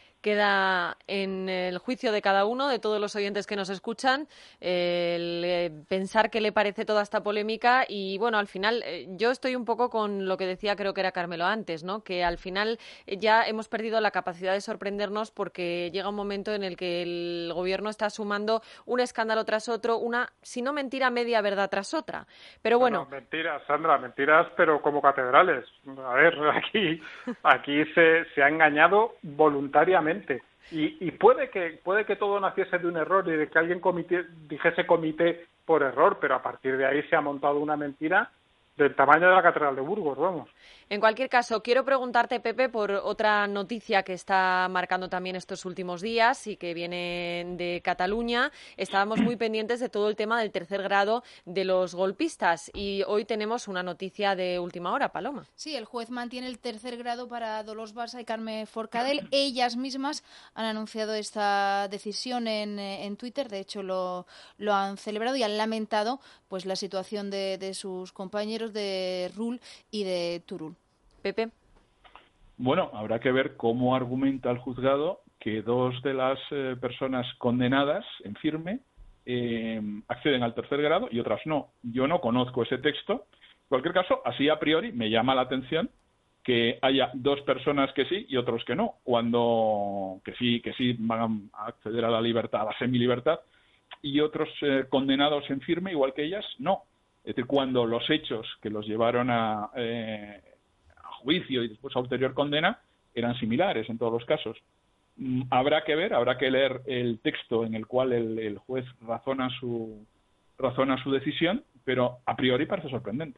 queda en el juicio de cada uno, de todos los oyentes que nos escuchan, eh, el, eh, pensar qué le parece toda esta polémica y, bueno, al final eh, yo estoy un poco con lo que decía, creo que era Carmelo antes, ¿no? Que al final eh, ya hemos perdido la capacidad de sorprendernos porque llega un momento en el que el gobierno está sumando un escándalo tras otro, una, si no mentira, media verdad tras otra. Pero bueno... No, mentiras, Sandra, mentiras, pero como catedrales. A ver, aquí, aquí se, se ha engañado voluntariamente. Y, y puede que puede que todo naciese de un error y de que alguien comité, dijese comité por error, pero a partir de ahí se ha montado una mentira del tamaño de la Catedral de Burgos, vamos. En cualquier caso, quiero preguntarte, Pepe, por otra noticia que está marcando también estos últimos días y que viene de Cataluña. Estábamos muy pendientes de todo el tema del tercer grado de los golpistas y hoy tenemos una noticia de última hora, Paloma. Sí, el juez mantiene el tercer grado para Dolors Bassa y Carme Forcadell. Ellas mismas han anunciado esta decisión en, en Twitter, de hecho lo, lo han celebrado y han lamentado pues la situación de, de sus compañeros de Rull y de Turull. Pepe. Bueno, habrá que ver cómo argumenta el juzgado que dos de las eh, personas condenadas en firme eh, acceden al tercer grado y otras no. Yo no conozco ese texto. En cualquier caso, así a priori me llama la atención que haya dos personas que sí y otros que no, cuando que sí que sí van a acceder a la libertad, a la semilibertad, y otros eh, condenados en firme, igual que ellas, no. Es decir, cuando los hechos que los llevaron a, eh, a juicio y después a ulterior condena eran similares en todos los casos. Mm, habrá que ver, habrá que leer el texto en el cual el, el juez razona su, razona su decisión, pero a priori parece sorprendente.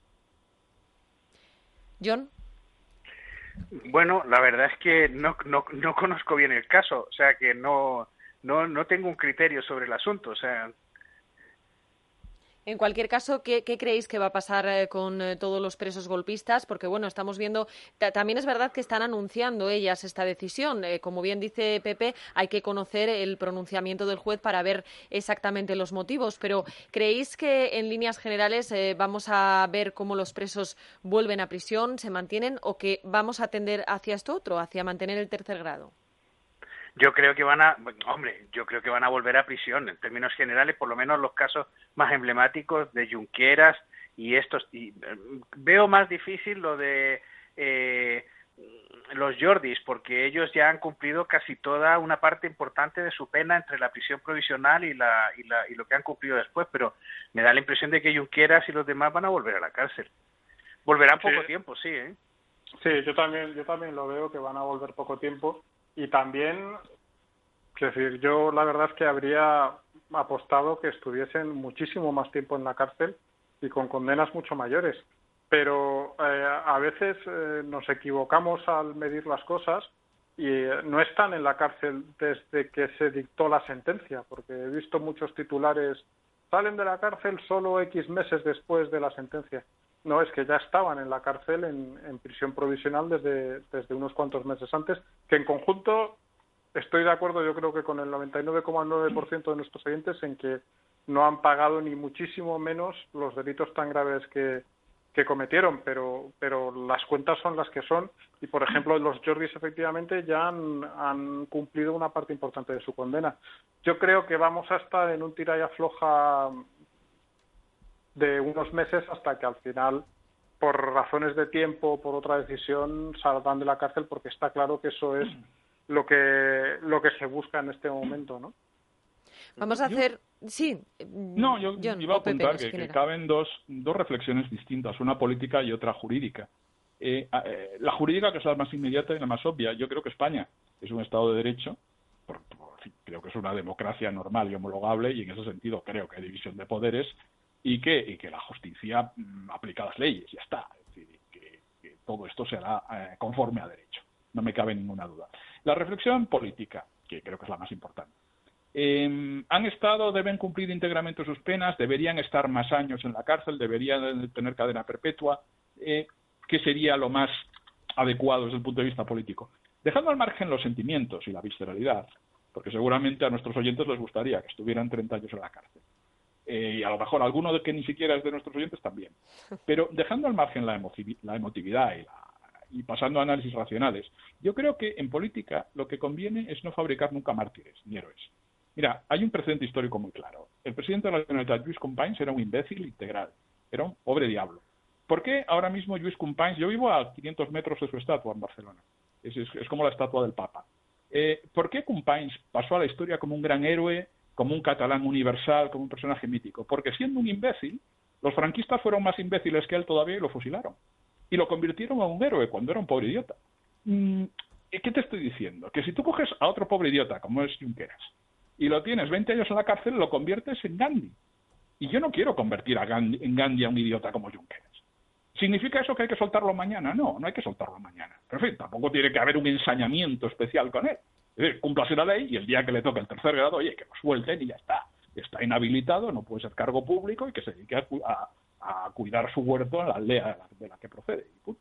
John. Bueno, la verdad es que no, no, no conozco bien el caso, o sea que no, no, no tengo un criterio sobre el asunto, o sea... En cualquier caso, ¿qué, qué creéis que va a pasar eh, con eh, todos los presos golpistas? Porque, bueno, estamos viendo... Ta- también es verdad que están anunciando ellas esta decisión. Eh, como bien dice Pepe, hay que conocer el pronunciamiento del juez para ver exactamente los motivos. Pero, ¿creéis que en líneas generales eh, vamos a ver cómo los presos vuelven a prisión, se mantienen, o que vamos a tender hacia esto otro, hacia mantener el tercer grado? Yo creo que van a, hombre, yo creo que van a volver a prisión, en términos generales, por lo menos los casos más emblemáticos de Junqueras y estos. Y eh, veo más difícil lo de eh, los Jordis, porque ellos ya han cumplido casi toda una parte importante de su pena entre la prisión provisional y la y, la, y lo que han cumplido después, pero me da la impresión de que Junqueras y los demás van a volver a la cárcel. Volverán poco sí. tiempo, sí, ¿eh? Sí, yo también, yo también lo veo que van a volver poco tiempo y también, quiero decir, yo la verdad es que habría apostado que estuviesen muchísimo más tiempo en la cárcel y con condenas mucho mayores. Pero eh, a veces eh, nos equivocamos al medir las cosas y eh, no están en la cárcel desde que se dictó la sentencia, porque he visto muchos titulares, salen de la cárcel solo X meses después de la sentencia. No, es que ya estaban en la cárcel en, en prisión provisional desde, desde unos cuantos meses antes, que en conjunto estoy de acuerdo, yo creo que con el noventa y nueve coma nueve por ciento de nuestros oyentes en que no han pagado ni muchísimo menos los delitos tan graves que que cometieron, pero pero las cuentas son las que son y, por ejemplo, los Jordis efectivamente ya han, han cumplido una parte importante de su condena. Yo creo que vamos a estar en un tira y afloja de unos meses hasta que al final, por razones de tiempo, por otra decisión, salgan de la cárcel, porque está claro que eso es lo que lo que se busca en este momento, ¿no? Vamos a hacer... Sí. No, yo John, iba a Pepe, apuntar no sé que, quién que era. caben dos, dos reflexiones distintas, una política y otra jurídica. Eh, eh, la jurídica, que es la más inmediata y la más obvia. Yo creo que España es un Estado de Derecho, por, por, creo que es una democracia normal y homologable, y en ese sentido creo que hay división de poderes y que, y que la justicia mm, aplica las leyes, ya está. Es decir, que, que todo esto será eh, conforme a derecho. No me cabe ninguna duda. La reflexión política, que creo que es la más importante. Eh, han estado, deben cumplir íntegramente sus penas, deberían estar más años en la cárcel, deberían tener cadena perpetua, eh, ¿qué sería lo más adecuado desde el punto de vista político? Dejando al margen los sentimientos y la visceralidad, porque seguramente a nuestros oyentes les gustaría que estuvieran treinta años en la cárcel. Eh, y a lo mejor alguno de que ni siquiera es de nuestros oyentes también. Pero dejando al margen la, emotivi- la emotividad y, la, y pasando a análisis racionales, yo creo que en política lo que conviene es no fabricar nunca mártires ni héroes. Mira, hay un precedente histórico muy claro. El presidente de la Generalitat, Lluís Companys, era un imbécil integral. Era un pobre diablo. ¿Por qué ahora mismo Lluís Companys... Yo vivo a quinientos metros de su estatua en Barcelona. Es, es, es como la estatua del Papa. Eh, ¿Por qué Companys pasó a la historia como un gran héroe, como un catalán universal, como un personaje mítico? Porque siendo un imbécil, los franquistas fueron más imbéciles que él todavía y lo fusilaron. Y lo convirtieron en un héroe cuando era un pobre idiota. Mm, ¿Qué te estoy diciendo? Que si tú coges a otro pobre idiota, como es Junqueras, y lo tienes veinte años en la cárcel, lo conviertes en Gandhi. Y yo no quiero convertir a Gandhi, en Gandhi a un idiota como Junqueras. ¿Significa eso que hay que soltarlo mañana? No, no hay que soltarlo mañana. Pero en fin, tampoco tiene que haber un ensañamiento especial con él. Es decir, cúmplase la ley y el día que le toque el tercer grado, oye, que lo suelten y ya está. Está inhabilitado, no puede ser cargo público y que se dedique a, a, a cuidar su huerto en la aldea de la, de la que procede. Y punto.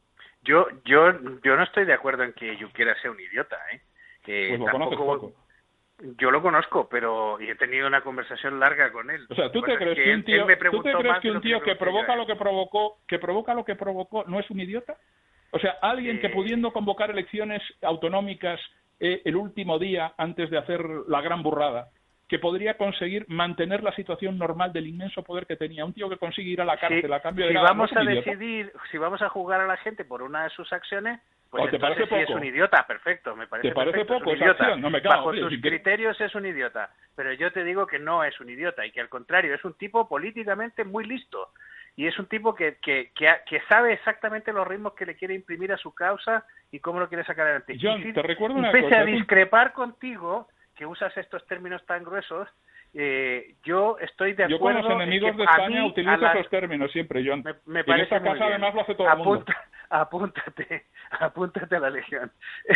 Yo, yo, yo no estoy de acuerdo en que Junqueras sea un idiota, ¿eh? Que pues lo tampoco... conoces poco. Yo lo conozco, pero y he tenido una conversación larga con él. O sea, ¿tú te crees que, que un tío, ¿tú te crees que, un tío que, que provoca lo que provocó, que provoca lo que provocó, no es un idiota? O sea, alguien eh... que pudiendo convocar elecciones autonómicas eh, el último día antes de hacer la gran burrada, que podría conseguir mantener la situación normal del inmenso poder que tenía, un tío que consigue ir a la cárcel sí, a cambio si de... Si vamos ¿no a idiota? decidir, si vamos a jugar a la gente por una de sus acciones, pues ¿te entonces parece sí poco? es un idiota, perfecto, me parece ¿Te parece perfecto, poco es un esa idiota. acción? No me cago, Bajo tío, sus si criterios es un idiota, pero yo te digo que no es un idiota y que al contrario es un tipo políticamente muy listo y es un tipo que, que, que, que sabe exactamente los ritmos que le quiere imprimir a su causa y cómo lo quiere sacar adelante. John, y si, te recuerdo y una pese cosa, a discrepar contigo, que usas estos términos tan gruesos, eh, yo estoy de acuerdo. Yo con los enemigos en que de España mí, utilizo la... esos términos siempre, John. Me, me y parece en esta muy casa bien. además lo hace todo Apunta, el mundo. Apúntate, apúntate a la legión.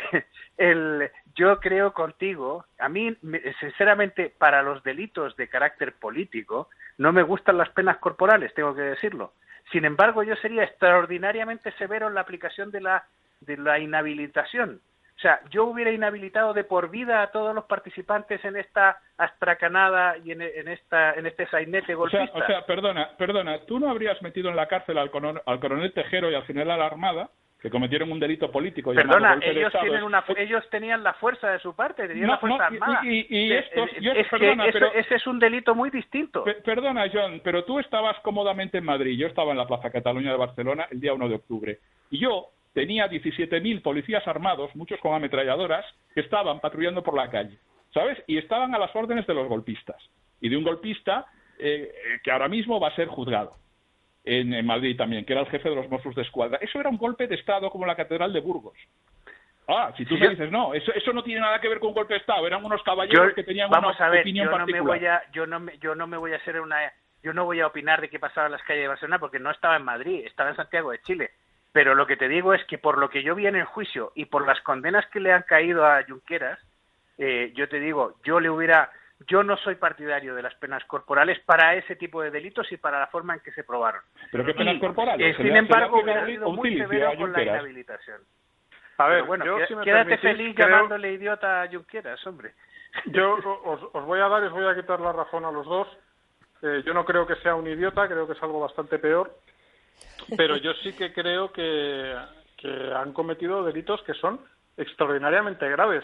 El, yo creo contigo, a mí, sinceramente, para los delitos de carácter político, no me gustan las penas corporales, tengo que decirlo. Sin embargo, yo sería extraordinariamente severo en la aplicación de la, de la inhabilitación. O sea, yo hubiera inhabilitado de por vida a todos los participantes en esta astracanada y en, en esta en este sainete golpista. O sea, o sea, perdona, perdona, ¿tú no habrías metido en la cárcel al coronel, al coronel Tejero y al general de la Armada, que cometieron un delito político Perdona, llamado golpe de ellos, Estado? tienen una, ellos tenían la fuerza de su parte, tenían no, la fuerza no, armada. Y, y, y estos, yo, es perdona, que pero... eso, ese es un delito muy distinto. Per, perdona, John, pero tú estabas cómodamente en Madrid, yo estaba en la Plaza Cataluña de Barcelona el día uno de octubre, y yo tenía diecisiete mil policías armados, muchos con ametralladoras, que estaban patrullando por la calle, ¿sabes? Y estaban a las órdenes de los golpistas. Y de un golpista eh, que ahora mismo va a ser juzgado. En, en Madrid también, que era el jefe de los Mossos de Escuadra. Eso era un golpe de Estado como la Catedral de Burgos. Ah, si tú sí, me dices, no, eso, eso no tiene nada que ver con un golpe de Estado, eran unos caballeros yo, que tenían vamos una a ver, opinión yo no particular. Me voy a, yo, no me, yo no me voy a hacer una... Yo no voy a opinar de qué pasaba en las calles de Barcelona porque no estaba en Madrid, estaba en Santiago de Chile. Pero lo que te digo es que por lo que yo vi en el juicio y por las condenas que le han caído a Junqueras, eh, yo te digo, yo le hubiera... Yo no soy partidario de las penas corporales para ese tipo de delitos y para la forma en que se probaron. ¿Pero qué penas y, corporales? Eh, sin le, embargo, hubiera sido muy severo con la inhabilitación. A ver, Pero bueno, yo, qué, si me quédate permitís, feliz creo... llamándole idiota a Junqueras, hombre. Yo os, os voy a dar y os voy a quitar la razón a los dos. Eh, yo no creo que sea un idiota, creo que es algo bastante peor. Pero yo sí que creo que, que han cometido delitos que son extraordinariamente graves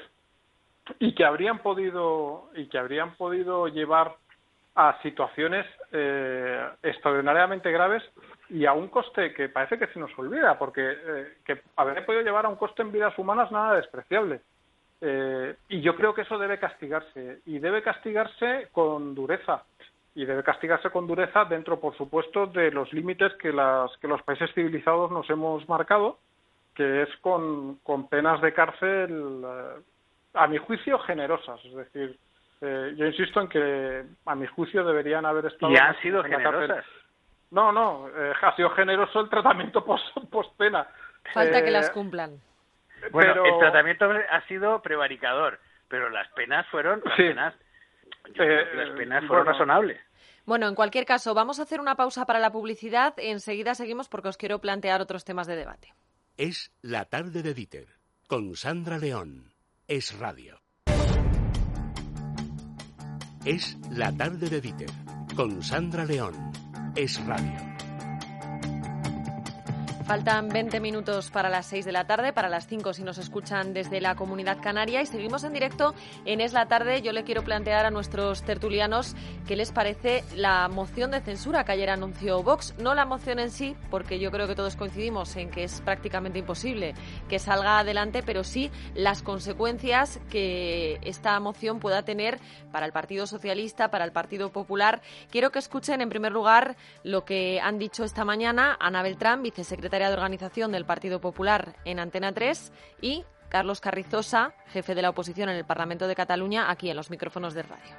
y que habrían podido y que habrían podido llevar a situaciones eh, extraordinariamente graves y a un coste que parece que se nos olvida, porque eh, que habría podido llevar a un coste en vidas humanas nada despreciable. Eh, y yo creo que eso debe castigarse, y debe castigarse con dureza, y debe castigarse con dureza dentro, por supuesto, de los límites que, las, que los países civilizados nos hemos marcado, que es con, con penas de cárcel, eh, a mi juicio, generosas. Es decir, eh, yo insisto en que a mi juicio deberían haber estado... Y han sido generosas. No, no, eh, ha sido generoso el tratamiento post, post pena. Falta eh, que las cumplan. Bueno, pero... el tratamiento ha sido prevaricador, pero las penas fueron... Las sí. penas, yo creo que las penas fueron bueno, razonables. Bueno, en cualquier caso, vamos a hacer una pausa para la publicidad. Enseguida seguimos porque os quiero plantear otros temas de debate. Es la tarde de Dieter, con Sandra León. Es radio. Es la tarde de Dieter, con Sandra León. Es radio. Faltan veinte minutos para las seis de la tarde, para las cinco si nos escuchan desde la Comunidad Canaria, y seguimos en directo en Es la Tarde. Yo le quiero plantear a nuestros tertulianos qué les parece la moción de censura que ayer anunció Vox. No la moción en sí, porque yo creo que todos coincidimos en que es prácticamente imposible que salga adelante, pero sí las consecuencias que esta moción pueda tener para el Partido Socialista, para el Partido Popular. Quiero que escuchen en primer lugar lo que han dicho esta mañana Ana Beltrán, vicesecretaria de Organización del Partido Popular en Antena tres, y Carlos Carrizosa, jefe de la oposición en el Parlamento de Cataluña, aquí en los micrófonos de radio.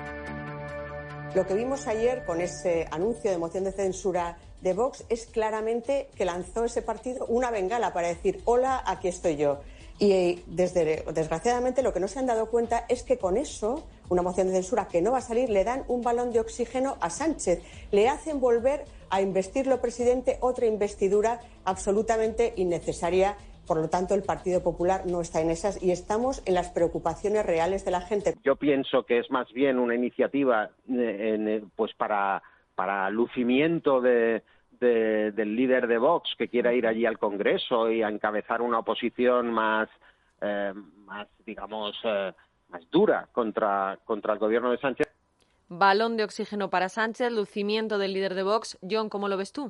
Lo que vimos ayer con ese anuncio de moción de censura de Vox es claramente que lanzó ese partido una bengala para decir hola, aquí estoy yo. Y desde, desgraciadamente lo que no se han dado cuenta es que con eso, una moción de censura que no va a salir, le dan un balón de oxígeno a Sánchez, le hacen volver a investirlo presidente, otra investidura absolutamente innecesaria. Por lo tanto, el Partido Popular no está en esas y estamos en las preocupaciones reales de la gente. Yo pienso que es más bien una iniciativa en, pues para, para lucimiento de, de, del líder de Vox, que quiera ir allí al Congreso y a encabezar una oposición más, eh, más digamos, eh, más dura contra, contra el gobierno de Sánchez. Balón de oxígeno para Sánchez, lucimiento del líder de Vox. John, ¿cómo lo ves tú?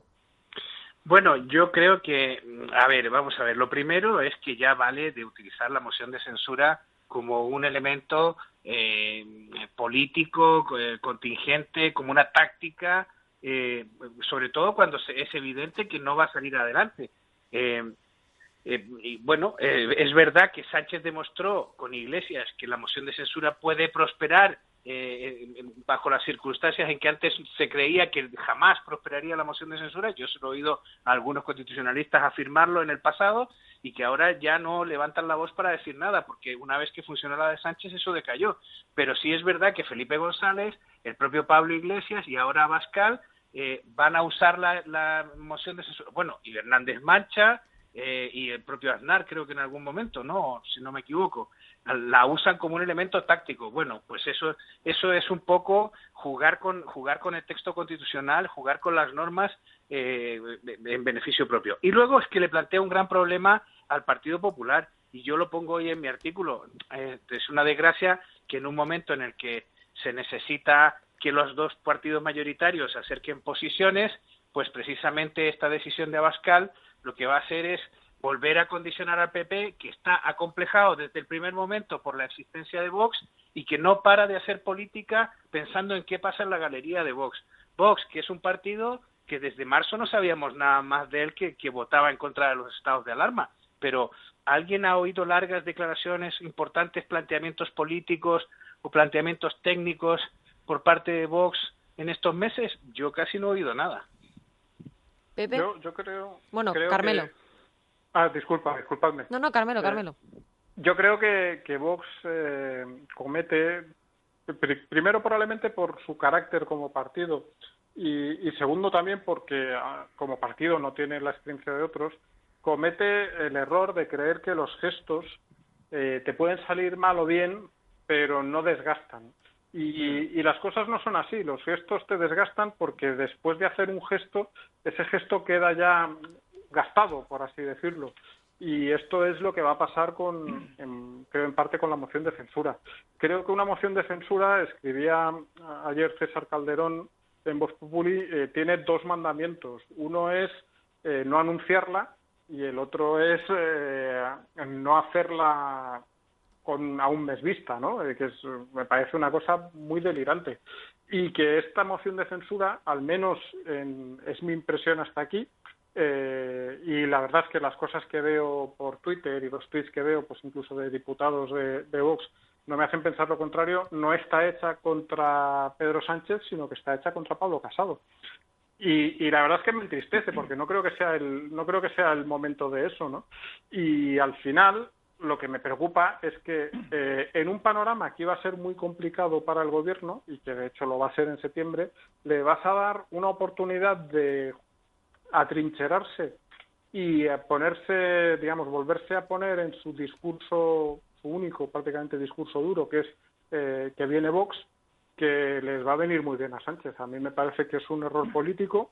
Bueno, yo creo que, a ver, vamos a ver, lo primero es que ya vale de utilizar la moción de censura como un elemento eh, político, eh, contingente, como una táctica, eh, sobre todo cuando se, es evidente que no va a salir adelante. Eh, eh, y bueno, eh, es verdad que Sánchez demostró con Iglesias que la moción de censura puede prosperar Eh, bajo las circunstancias en que antes se creía que jamás prosperaría la moción de censura. Yo se lo he oído a algunos constitucionalistas afirmarlo en el pasado y que ahora ya no levantan la voz para decir nada, porque una vez que funcionó la de Sánchez eso decayó. Pero sí es verdad que Felipe González, el propio Pablo Iglesias y ahora Abascal eh, van a usar la, la moción de censura. Bueno, y Hernández Mancha eh, y el propio Aznar, creo que en algún momento, no, si no me equivoco, la usan como un elemento táctico. Bueno, pues eso eso es un poco jugar con jugar con el texto constitucional, jugar con las normas eh, en beneficio propio. Y luego es que le plantea un gran problema al Partido Popular, y yo lo pongo hoy en mi artículo. Eh, es una desgracia que en un momento en el que se necesita que los dos partidos mayoritarios acerquen posiciones, pues precisamente esta decisión de Abascal lo que va a hacer es volver a condicionar al P P, que está acomplejado desde el primer momento por la existencia de Vox y que no para de hacer política pensando en qué pasa en la galería de Vox. Vox, que es un partido que desde marzo no sabíamos nada más de él que, que votaba en contra de los estados de alarma, pero ¿alguien ha oído largas declaraciones, importantes planteamientos políticos o planteamientos técnicos por parte de Vox en estos meses? Yo casi no he oído nada. ¿Pepe? Yo, yo creo... Bueno, creo Carmelo. Que... Ah, disculpa, disculpadme. No, no, Carmelo, Eh, Carmelo. Yo creo que, que Vox eh, comete, pr- primero probablemente por su carácter como partido y, y segundo también porque ah, como partido no tiene la experiencia de otros, comete el error de creer que los gestos eh, te pueden salir mal o bien, pero no desgastan. Y, y las cosas no son así, los gestos te desgastan porque después de hacer un gesto, ese gesto queda ya gastado, por así decirlo. Y esto es lo que va a pasar con, en, creo en parte con la moción de censura. Creo que una moción de censura, escribía ayer César Calderón en Vox Populi, eh, tiene dos mandamientos. Uno es eh, no anunciarla y el otro es eh, no hacerla con a un mes vista, ¿no? Eh, que es, me parece una cosa muy delirante. Y que esta moción de censura, al menos en, es mi impresión hasta aquí, Eh, y la verdad es que las cosas que veo por Twitter y los tweets que veo, pues incluso de diputados de, de Vox, no me hacen pensar lo contrario, no está hecha contra Pedro Sánchez, sino que está hecha contra Pablo Casado. Y, y la verdad es que me entristece, porque no creo que sea el, no creo que sea el momento de eso, ¿no? Y al final, lo que me preocupa es que eh, en un panorama que iba a ser muy complicado para el gobierno, y que de hecho lo va a ser en septiembre, le vas a dar una oportunidad de atrincherarse y a ponerse, digamos, volverse a poner en su discurso, su único prácticamente discurso duro, que es eh, que viene Vox, que les va a venir muy bien a Sánchez. A mí me parece que es un error político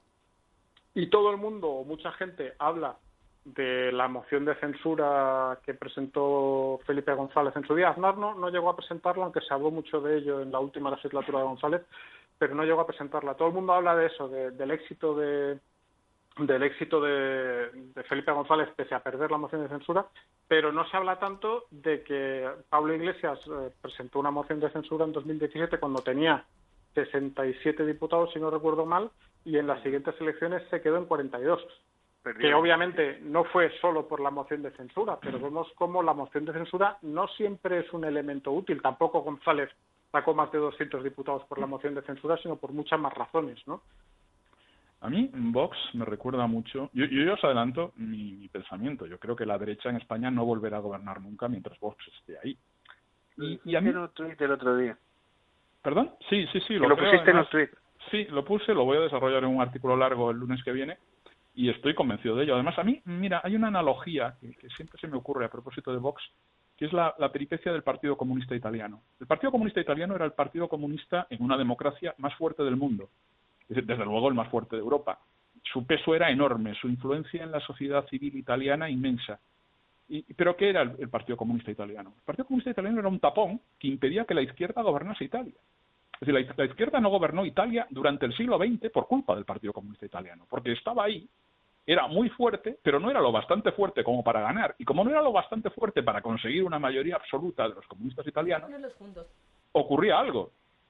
y todo el mundo, o mucha gente, habla de la moción de censura que presentó Felipe González en su día. Aznar no, no llegó a presentarla, aunque se habló mucho de ello en la última legislatura de González, pero no llegó a presentarla. Todo el mundo habla de eso, de, del éxito de del éxito de, de Felipe González pese a perder la moción de censura, pero no se habla tanto de que Pablo Iglesias eh, presentó una moción de censura en dos mil diecisiete cuando tenía sesenta y siete diputados, si no recuerdo mal, y en las siguientes elecciones se quedó en cuarenta y dos. Perdió. Que obviamente no fue solo por la moción de censura, pero vemos cómo la moción de censura no siempre es un elemento útil. Tampoco González sacó más de doscientos diputados por la moción de censura, sino por muchas más razones, ¿no? A mí Vox me recuerda mucho, yo, yo ya os adelanto mi, mi pensamiento, yo creo que la derecha en España no volverá a gobernar nunca mientras Vox esté ahí. Y, y a mí... un tuit el otro día. ¿Perdón? Sí, sí, sí. Lo, lo pusiste además, en un tuit. Sí, lo puse, lo voy a desarrollar en un artículo largo el lunes que viene y estoy convencido de ello. Además, a mí, mira, hay una analogía que, que siempre se me ocurre a propósito de Vox, que es la, la peripecia del Partido Comunista Italiano. El Partido Comunista Italiano era el partido comunista en una democracia más fuerte del mundo. Desde luego el más fuerte de Europa. Su peso era enorme, su influencia en la sociedad civil italiana inmensa. Y, ¿Pero qué era el, el Partido Comunista Italiano? El Partido Comunista Italiano era un tapón que impedía que la izquierda gobernase Italia. Es decir, la, la izquierda no gobernó Italia durante el siglo veinte por culpa del Partido Comunista Italiano, porque estaba ahí, era muy fuerte, pero no era lo bastante fuerte como para ganar. Y como no era lo bastante fuerte para conseguir una mayoría absoluta de los comunistas italianos, ocurría algo.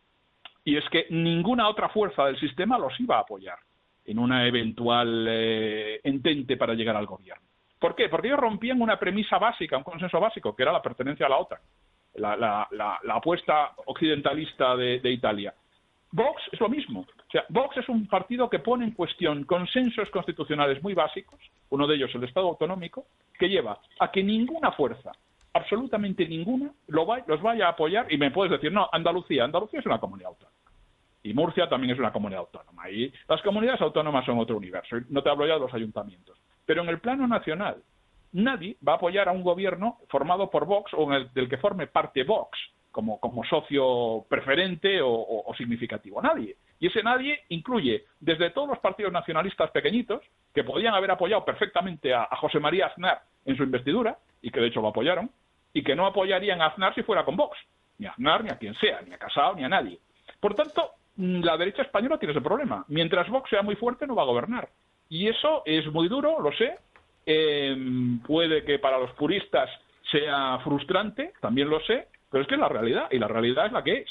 Y es que ninguna otra fuerza del sistema los iba a apoyar en una eventual eh, entente para llegar al gobierno. ¿Por qué? Porque ellos rompían una premisa básica, un consenso básico, que era la pertenencia a la OTAN, la, la, la, la apuesta occidentalista de, de Italia. Vox es lo mismo. O sea, Vox es un partido que pone en cuestión consensos constitucionales muy básicos, uno de ellos el Estado autonómico, que lleva a que ninguna fuerza, absolutamente ninguna, lo va, los vaya a apoyar. Y me puedes decir, no, Andalucía, Andalucía es una comunidad autónoma. Y Murcia también es una comunidad autónoma. Y las comunidades autónomas son otro universo. No te hablo ya de los ayuntamientos. Pero en el plano nacional, nadie va a apoyar a un gobierno formado por Vox o en el del que forme parte Vox como, como socio preferente o, o, o significativo. Nadie. Y ese nadie incluye desde todos los partidos nacionalistas pequeñitos que podían haber apoyado perfectamente a, a José María Aznar en su investidura, y que de hecho lo apoyaron, y que no apoyarían a Aznar si fuera con Vox. Ni a Aznar, ni a quien sea, ni a Casado, ni a nadie. Por tanto, la derecha española tiene ese problema. Mientras Vox sea muy fuerte, no va a gobernar. Y eso es muy duro, lo sé, eh, puede que para los puristas sea frustrante, también lo sé, pero es que es la realidad, y la realidad es la que es.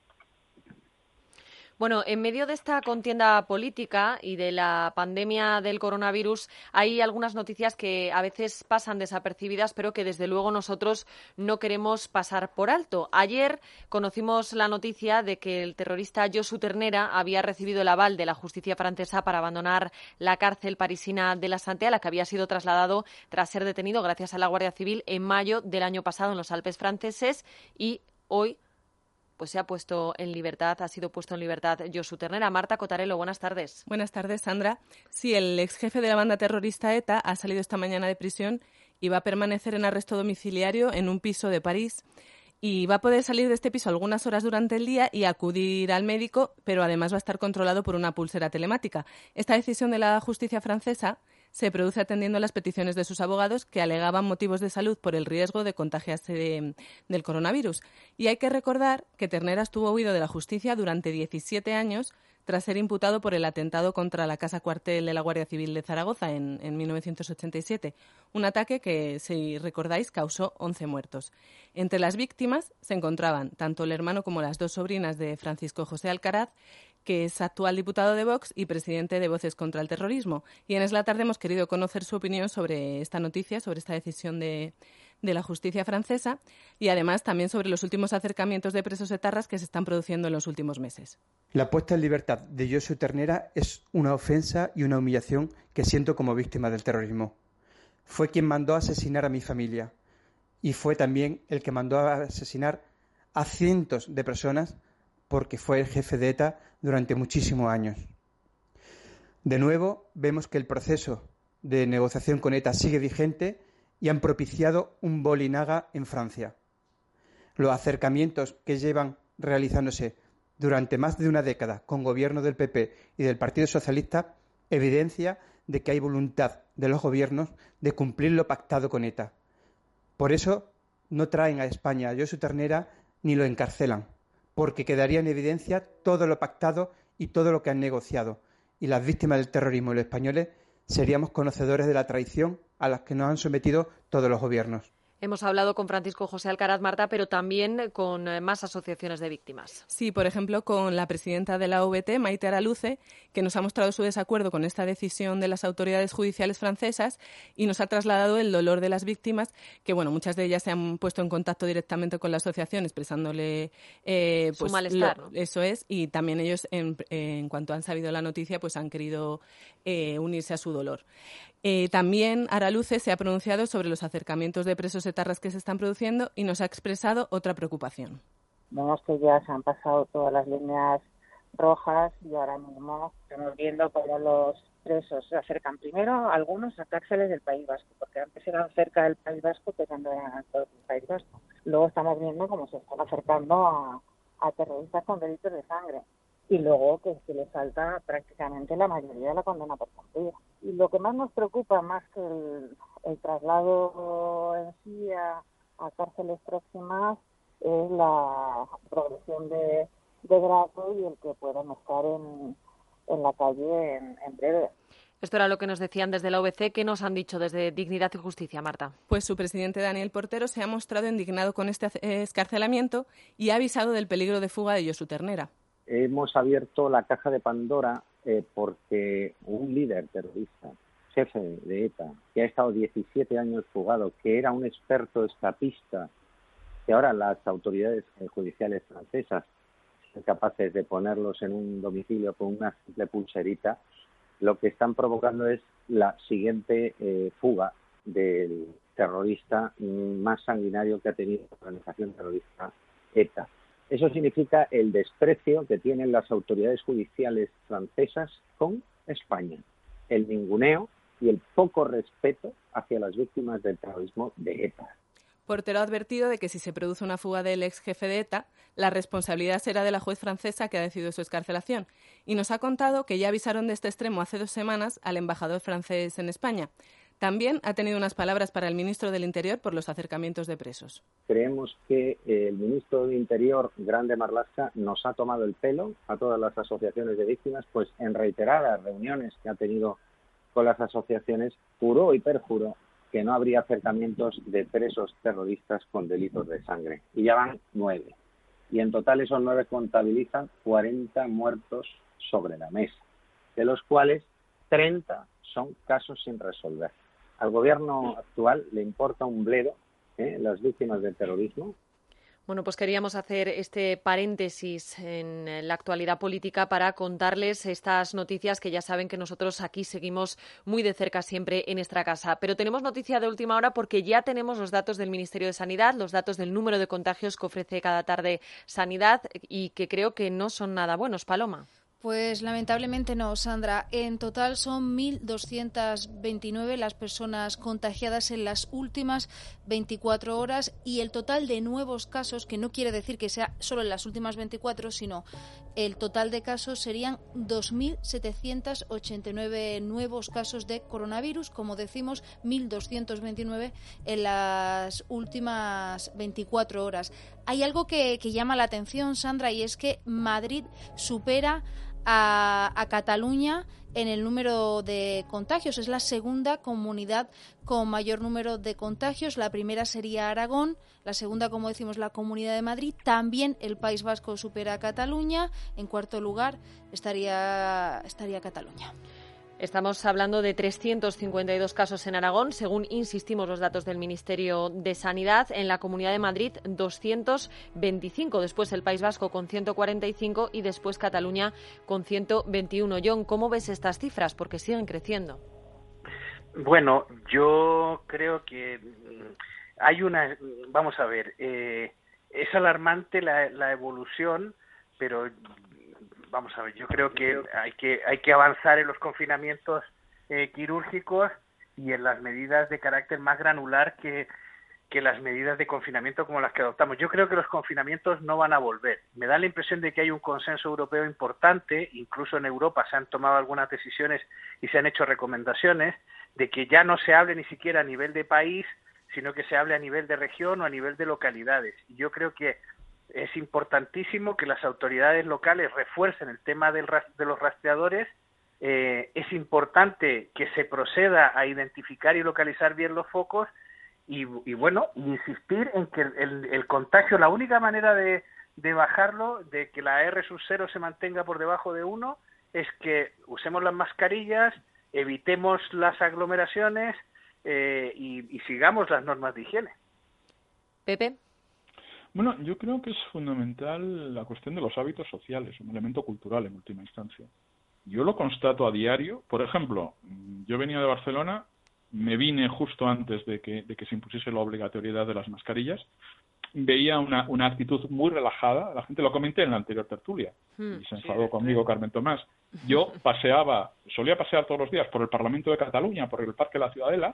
Bueno, en medio de esta contienda política y de la pandemia del coronavirus, hay algunas noticias que a veces pasan desapercibidas, pero que desde luego nosotros no queremos pasar por alto. Ayer conocimos la noticia de que el terrorista Josu Ternera había recibido el aval de la justicia francesa para abandonar la cárcel parisina de la Santé, a la que había sido trasladado tras ser detenido gracias a la Guardia Civil en mayo del año pasado en los Alpes franceses, y hoy pues se ha puesto en libertad, ha sido puesto en libertad Josu Ternera. Marta Cotarelo, buenas tardes. Buenas tardes, Sandra. Sí, el ex jefe de la banda terrorista ETA ha salido esta mañana de prisión y va a permanecer en arresto domiciliario en un piso de París. Y va a poder salir de este piso algunas horas durante el día y acudir al médico, pero además va a estar controlado por una pulsera telemática. Esta decisión de la justicia francesa se produce atendiendo a las peticiones de sus abogados, que alegaban motivos de salud por el riesgo de contagiarse de, del coronavirus. Y hay que recordar que Ternera estuvo huido de la justicia durante diecisiete años tras ser imputado por el atentado contra la casa cuartel de la Guardia Civil de Zaragoza en, en mil novecientos ochenta y siete. Un ataque que, si recordáis, causó once muertos. Entre las víctimas se encontraban tanto el hermano como las dos sobrinas de Francisco José Alcaraz, que es actual diputado de Vox y presidente de Voces contra el Terrorismo. Y en Es la Tarde hemos querido conocer su opinión sobre esta noticia, sobre esta decisión de, de la justicia francesa, y además también sobre los últimos acercamientos de presos etarras que se están produciendo en los últimos meses. La puesta en libertad de Josu Ternera es una ofensa y una humillación que siento como víctima del terrorismo. Fue quien mandó a asesinar a mi familia y fue también el que mandó a asesinar a cientos de personas, porque fue el jefe de ETA durante muchísimos años. De nuevo, vemos que el proceso de negociación con ETA sigue vigente y han propiciado un bolinaga en Francia. Los acercamientos que llevan realizándose durante más de una década con gobierno del P P y del Partido Socialista evidencia de que hay voluntad de los gobiernos de cumplir lo pactado con ETA. Por eso no traen a España a Josu Ternera ni lo encarcelan, porque quedaría en evidencia todo lo pactado y todo lo que han negociado. Y las víctimas del terrorismo y los españoles seríamos conocedores de la traición a la que nos han sometido todos los gobiernos. Hemos hablado con Francisco José Alcaraz, Marta, pero también con más asociaciones de víctimas. Sí, por ejemplo, con la presidenta de la O V T, Maite Araluce, que nos ha mostrado su desacuerdo con esta decisión de las autoridades judiciales francesas y nos ha trasladado el dolor de las víctimas, que bueno, muchas de ellas se han puesto en contacto directamente con la asociación expresándole eh, pues, su malestar, lo, ¿no? Eso es, y también ellos, en, en cuanto han sabido la noticia, pues han querido eh, unirse a su dolor. Eh, también Araluce se ha pronunciado sobre los acercamientos de presos etarras que se están produciendo y nos ha expresado otra preocupación. Vemos que ya se han pasado todas las líneas rojas y ahora mismo estamos viendo cómo los presos se acercan primero algunos a cárceles del País Vasco, porque antes eran cerca del País Vasco, pero no eran todo el País Vasco. Luego estamos viendo cómo se están acercando a, a terroristas con delitos de sangre. Y luego que se le falta prácticamente la mayoría de la condena por cumplir. Y lo que más nos preocupa, más que el, el traslado en sí a, a cárceles próximas, es la progresión de, de grado y el que puedan estar en, en la calle en, en breve. Esto era lo que nos decían desde la O V C. ¿Qué nos han dicho desde Dignidad y Justicia, Marta? Pues su presidente, Daniel Portero, se ha mostrado indignado con este escarcelamiento y ha avisado del peligro de fuga de Josu Ternera. Hemos abierto la caja de Pandora eh, porque un líder terrorista, jefe de ETA, que ha estado diecisiete años fugado, que era un experto escapista, que ahora las autoridades judiciales francesas son capaces de ponerlos en un domicilio con una simple pulserita, lo que están provocando es la siguiente eh, fuga del terrorista más sanguinario que ha tenido la organización terrorista ETA. Eso significa el desprecio que tienen las autoridades judiciales francesas con España, el ninguneo y el poco respeto hacia las víctimas del terrorismo de ETA. Portero ha advertido de que si se produce una fuga del ex jefe de ETA, la responsabilidad será de la juez francesa que ha decidido su excarcelación. Y nos ha contado que ya avisaron de este extremo hace dos semanas al embajador francés en España. También ha tenido unas palabras para el ministro del Interior por los acercamientos de presos. Creemos que el ministro del Interior, Grande Marlaska, nos ha tomado el pelo a todas las asociaciones de víctimas, pues en reiteradas reuniones que ha tenido con las asociaciones, juró y perjuró que no habría acercamientos de presos terroristas con delitos de sangre. Y ya van nueve. Y en total esos nueve contabilizan cuarenta muertos sobre la mesa, de los cuales treinta son casos sin resolver. Al gobierno actual le importa un bledo ¿eh? las víctimas del terrorismo. Bueno, pues queríamos hacer este paréntesis en la actualidad política para contarles estas noticias que ya saben que nosotros aquí seguimos muy de cerca siempre en nuestra casa. Pero tenemos noticia de última hora porque ya tenemos los datos del Ministerio de Sanidad, los datos del número de contagios que ofrece cada tarde Sanidad y que creo que no son nada buenos. Paloma. Pues lamentablemente no, Sandra. En total son mil doscientas veintinueve las personas contagiadas en las últimas veinticuatro horas y el total de nuevos casos, que no quiere decir que sea solo en las últimas veinticuatro, sino el total de casos serían dos mil setecientos ochenta y nueve nuevos casos de coronavirus, como decimos, mil doscientos veintinueve en las últimas veinticuatro horas. Hay algo que, que llama la atención, Sandra, y es que Madrid supera A, a Cataluña en el número de contagios. Es la segunda comunidad con mayor número de contagios. La primera sería Aragón, la segunda, como decimos, la Comunidad de Madrid. También el País Vasco supera a Cataluña. En cuarto lugar estaría, estaría Cataluña. Estamos hablando de trescientos cincuenta y dos casos en Aragón, según insistimos los datos del Ministerio de Sanidad. En la Comunidad de Madrid, doscientos veinticinco. Después el País Vasco con ciento cuarenta y cinco y después Cataluña con ciento veintiuno. John, ¿cómo ves estas cifras? Porque siguen creciendo. Bueno, yo creo que hay una... Vamos a ver, eh, es alarmante la, la evolución, pero... Vamos a ver, yo creo que hay que hay que avanzar en los confinamientos eh, quirúrgicos y en las medidas de carácter más granular que, que las medidas de confinamiento como las que adoptamos. Yo creo que los confinamientos no van a volver. Me da la impresión de que hay un consenso europeo importante, incluso en Europa se han tomado algunas decisiones y se han hecho recomendaciones de que ya no se hable ni siquiera a nivel de país, sino que se hable a nivel de región o a nivel de localidades. Y yo creo que es importantísimo que las autoridades locales refuercen el tema del, de los rastreadores. Eh, es importante que se proceda a identificar y localizar bien los focos y, y bueno, insistir en que el, el, el contagio, la única manera de, de bajarlo, de que la R sub cero se mantenga por debajo de uno, es que usemos las mascarillas, evitemos las aglomeraciones eh, y, y sigamos las normas de higiene. Pepe. Bueno, yo creo que es fundamental la cuestión de los hábitos sociales, un elemento cultural en última instancia. Yo lo constato a diario. Por ejemplo, yo venía de Barcelona, me vine justo antes de que, de que se impusiese la obligatoriedad de las mascarillas. Veía una, una actitud muy relajada. La gente lo comenté en la anterior tertulia y se enfadó sí, conmigo Carmen Tomás. Yo paseaba, solía pasear todos los días por el Parlamento de Cataluña, por el Parque de la Ciudadela,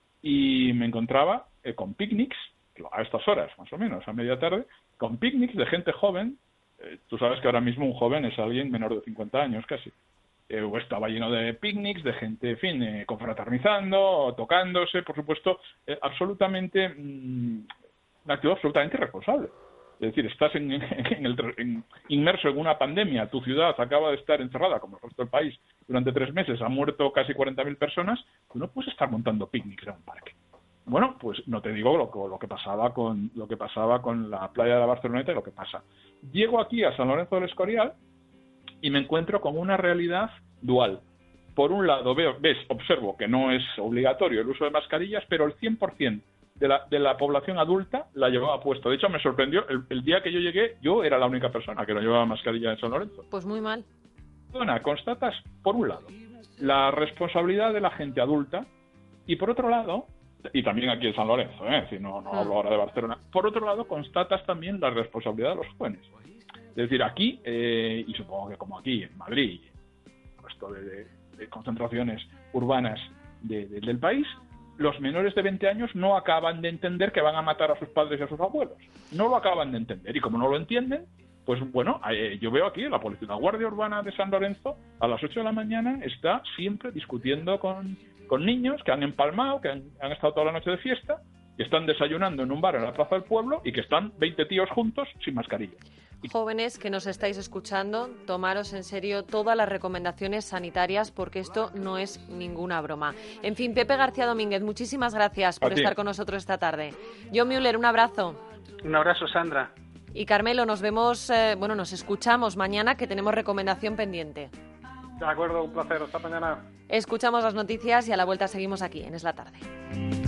y me encontraba eh, con picnics, a estas horas, más o menos, a media tarde, con picnics de gente joven. Eh, tú sabes que ahora mismo un joven es alguien menor de cincuenta años, casi. Eh, estaba lleno de picnics, de gente, en fin, eh, confraternizando, tocándose, por supuesto, eh, absolutamente, mmm, una actitud absolutamente irresponsable. Es decir, estás en, en el, en, inmerso en una pandemia, tu ciudad acaba de estar encerrada, como el resto del país, durante tres meses, han muerto casi cuarenta mil personas, tú no puedes estar montando picnics en un parque. Bueno, pues no te digo lo, lo que pasaba con lo que pasaba con la playa de la Barceloneta y lo que pasa. Llego aquí a San Lorenzo del Escorial y me encuentro con una realidad dual. Por un lado, veo, ves, observo que no es obligatorio el uso de mascarillas, pero el cien por ciento de la, de la población adulta la llevaba puesto. De hecho, me sorprendió, el, el día que yo llegué, yo era la única persona que no llevaba mascarilla en San Lorenzo. Pues muy mal. Bueno, constatas, por un lado, la responsabilidad de la gente adulta y por otro lado, y también aquí en San Lorenzo, ¿eh? Si no, no hablo ahora de Barcelona. Por otro lado, constatas también la responsabilidad de los jóvenes. Es decir, aquí, eh, y supongo que como aquí, en Madrid, en el resto de, de, de concentraciones urbanas de, de, del país, los menores de veinte años no acaban de entender que van a matar a sus padres y a sus abuelos. No lo acaban de entender. Y como no lo entienden, pues bueno, eh, yo veo aquí la policía, la Guardia Urbana de San Lorenzo, a las ocho de la mañana está siempre discutiendo con... con niños que han empalmado, que han, han estado toda la noche de fiesta, que están desayunando en un bar en la Plaza del Pueblo y que están veinte tíos juntos sin mascarilla. Jóvenes que nos estáis escuchando, tomaros en serio todas las recomendaciones sanitarias porque esto no es ninguna broma. En fin, Pepe García Domínguez, muchísimas gracias por estar con nosotros esta tarde. John Müller, un abrazo. Un abrazo, Sandra. Y Carmelo, nos vemos, eh, bueno, nos escuchamos mañana que tenemos recomendación pendiente. De acuerdo, un placer. Hasta mañana. Escuchamos las noticias y a la vuelta seguimos aquí en Es la Tarde.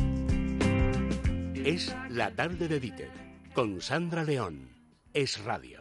Es la tarde de Dieter, con Sandra León. Es Radio.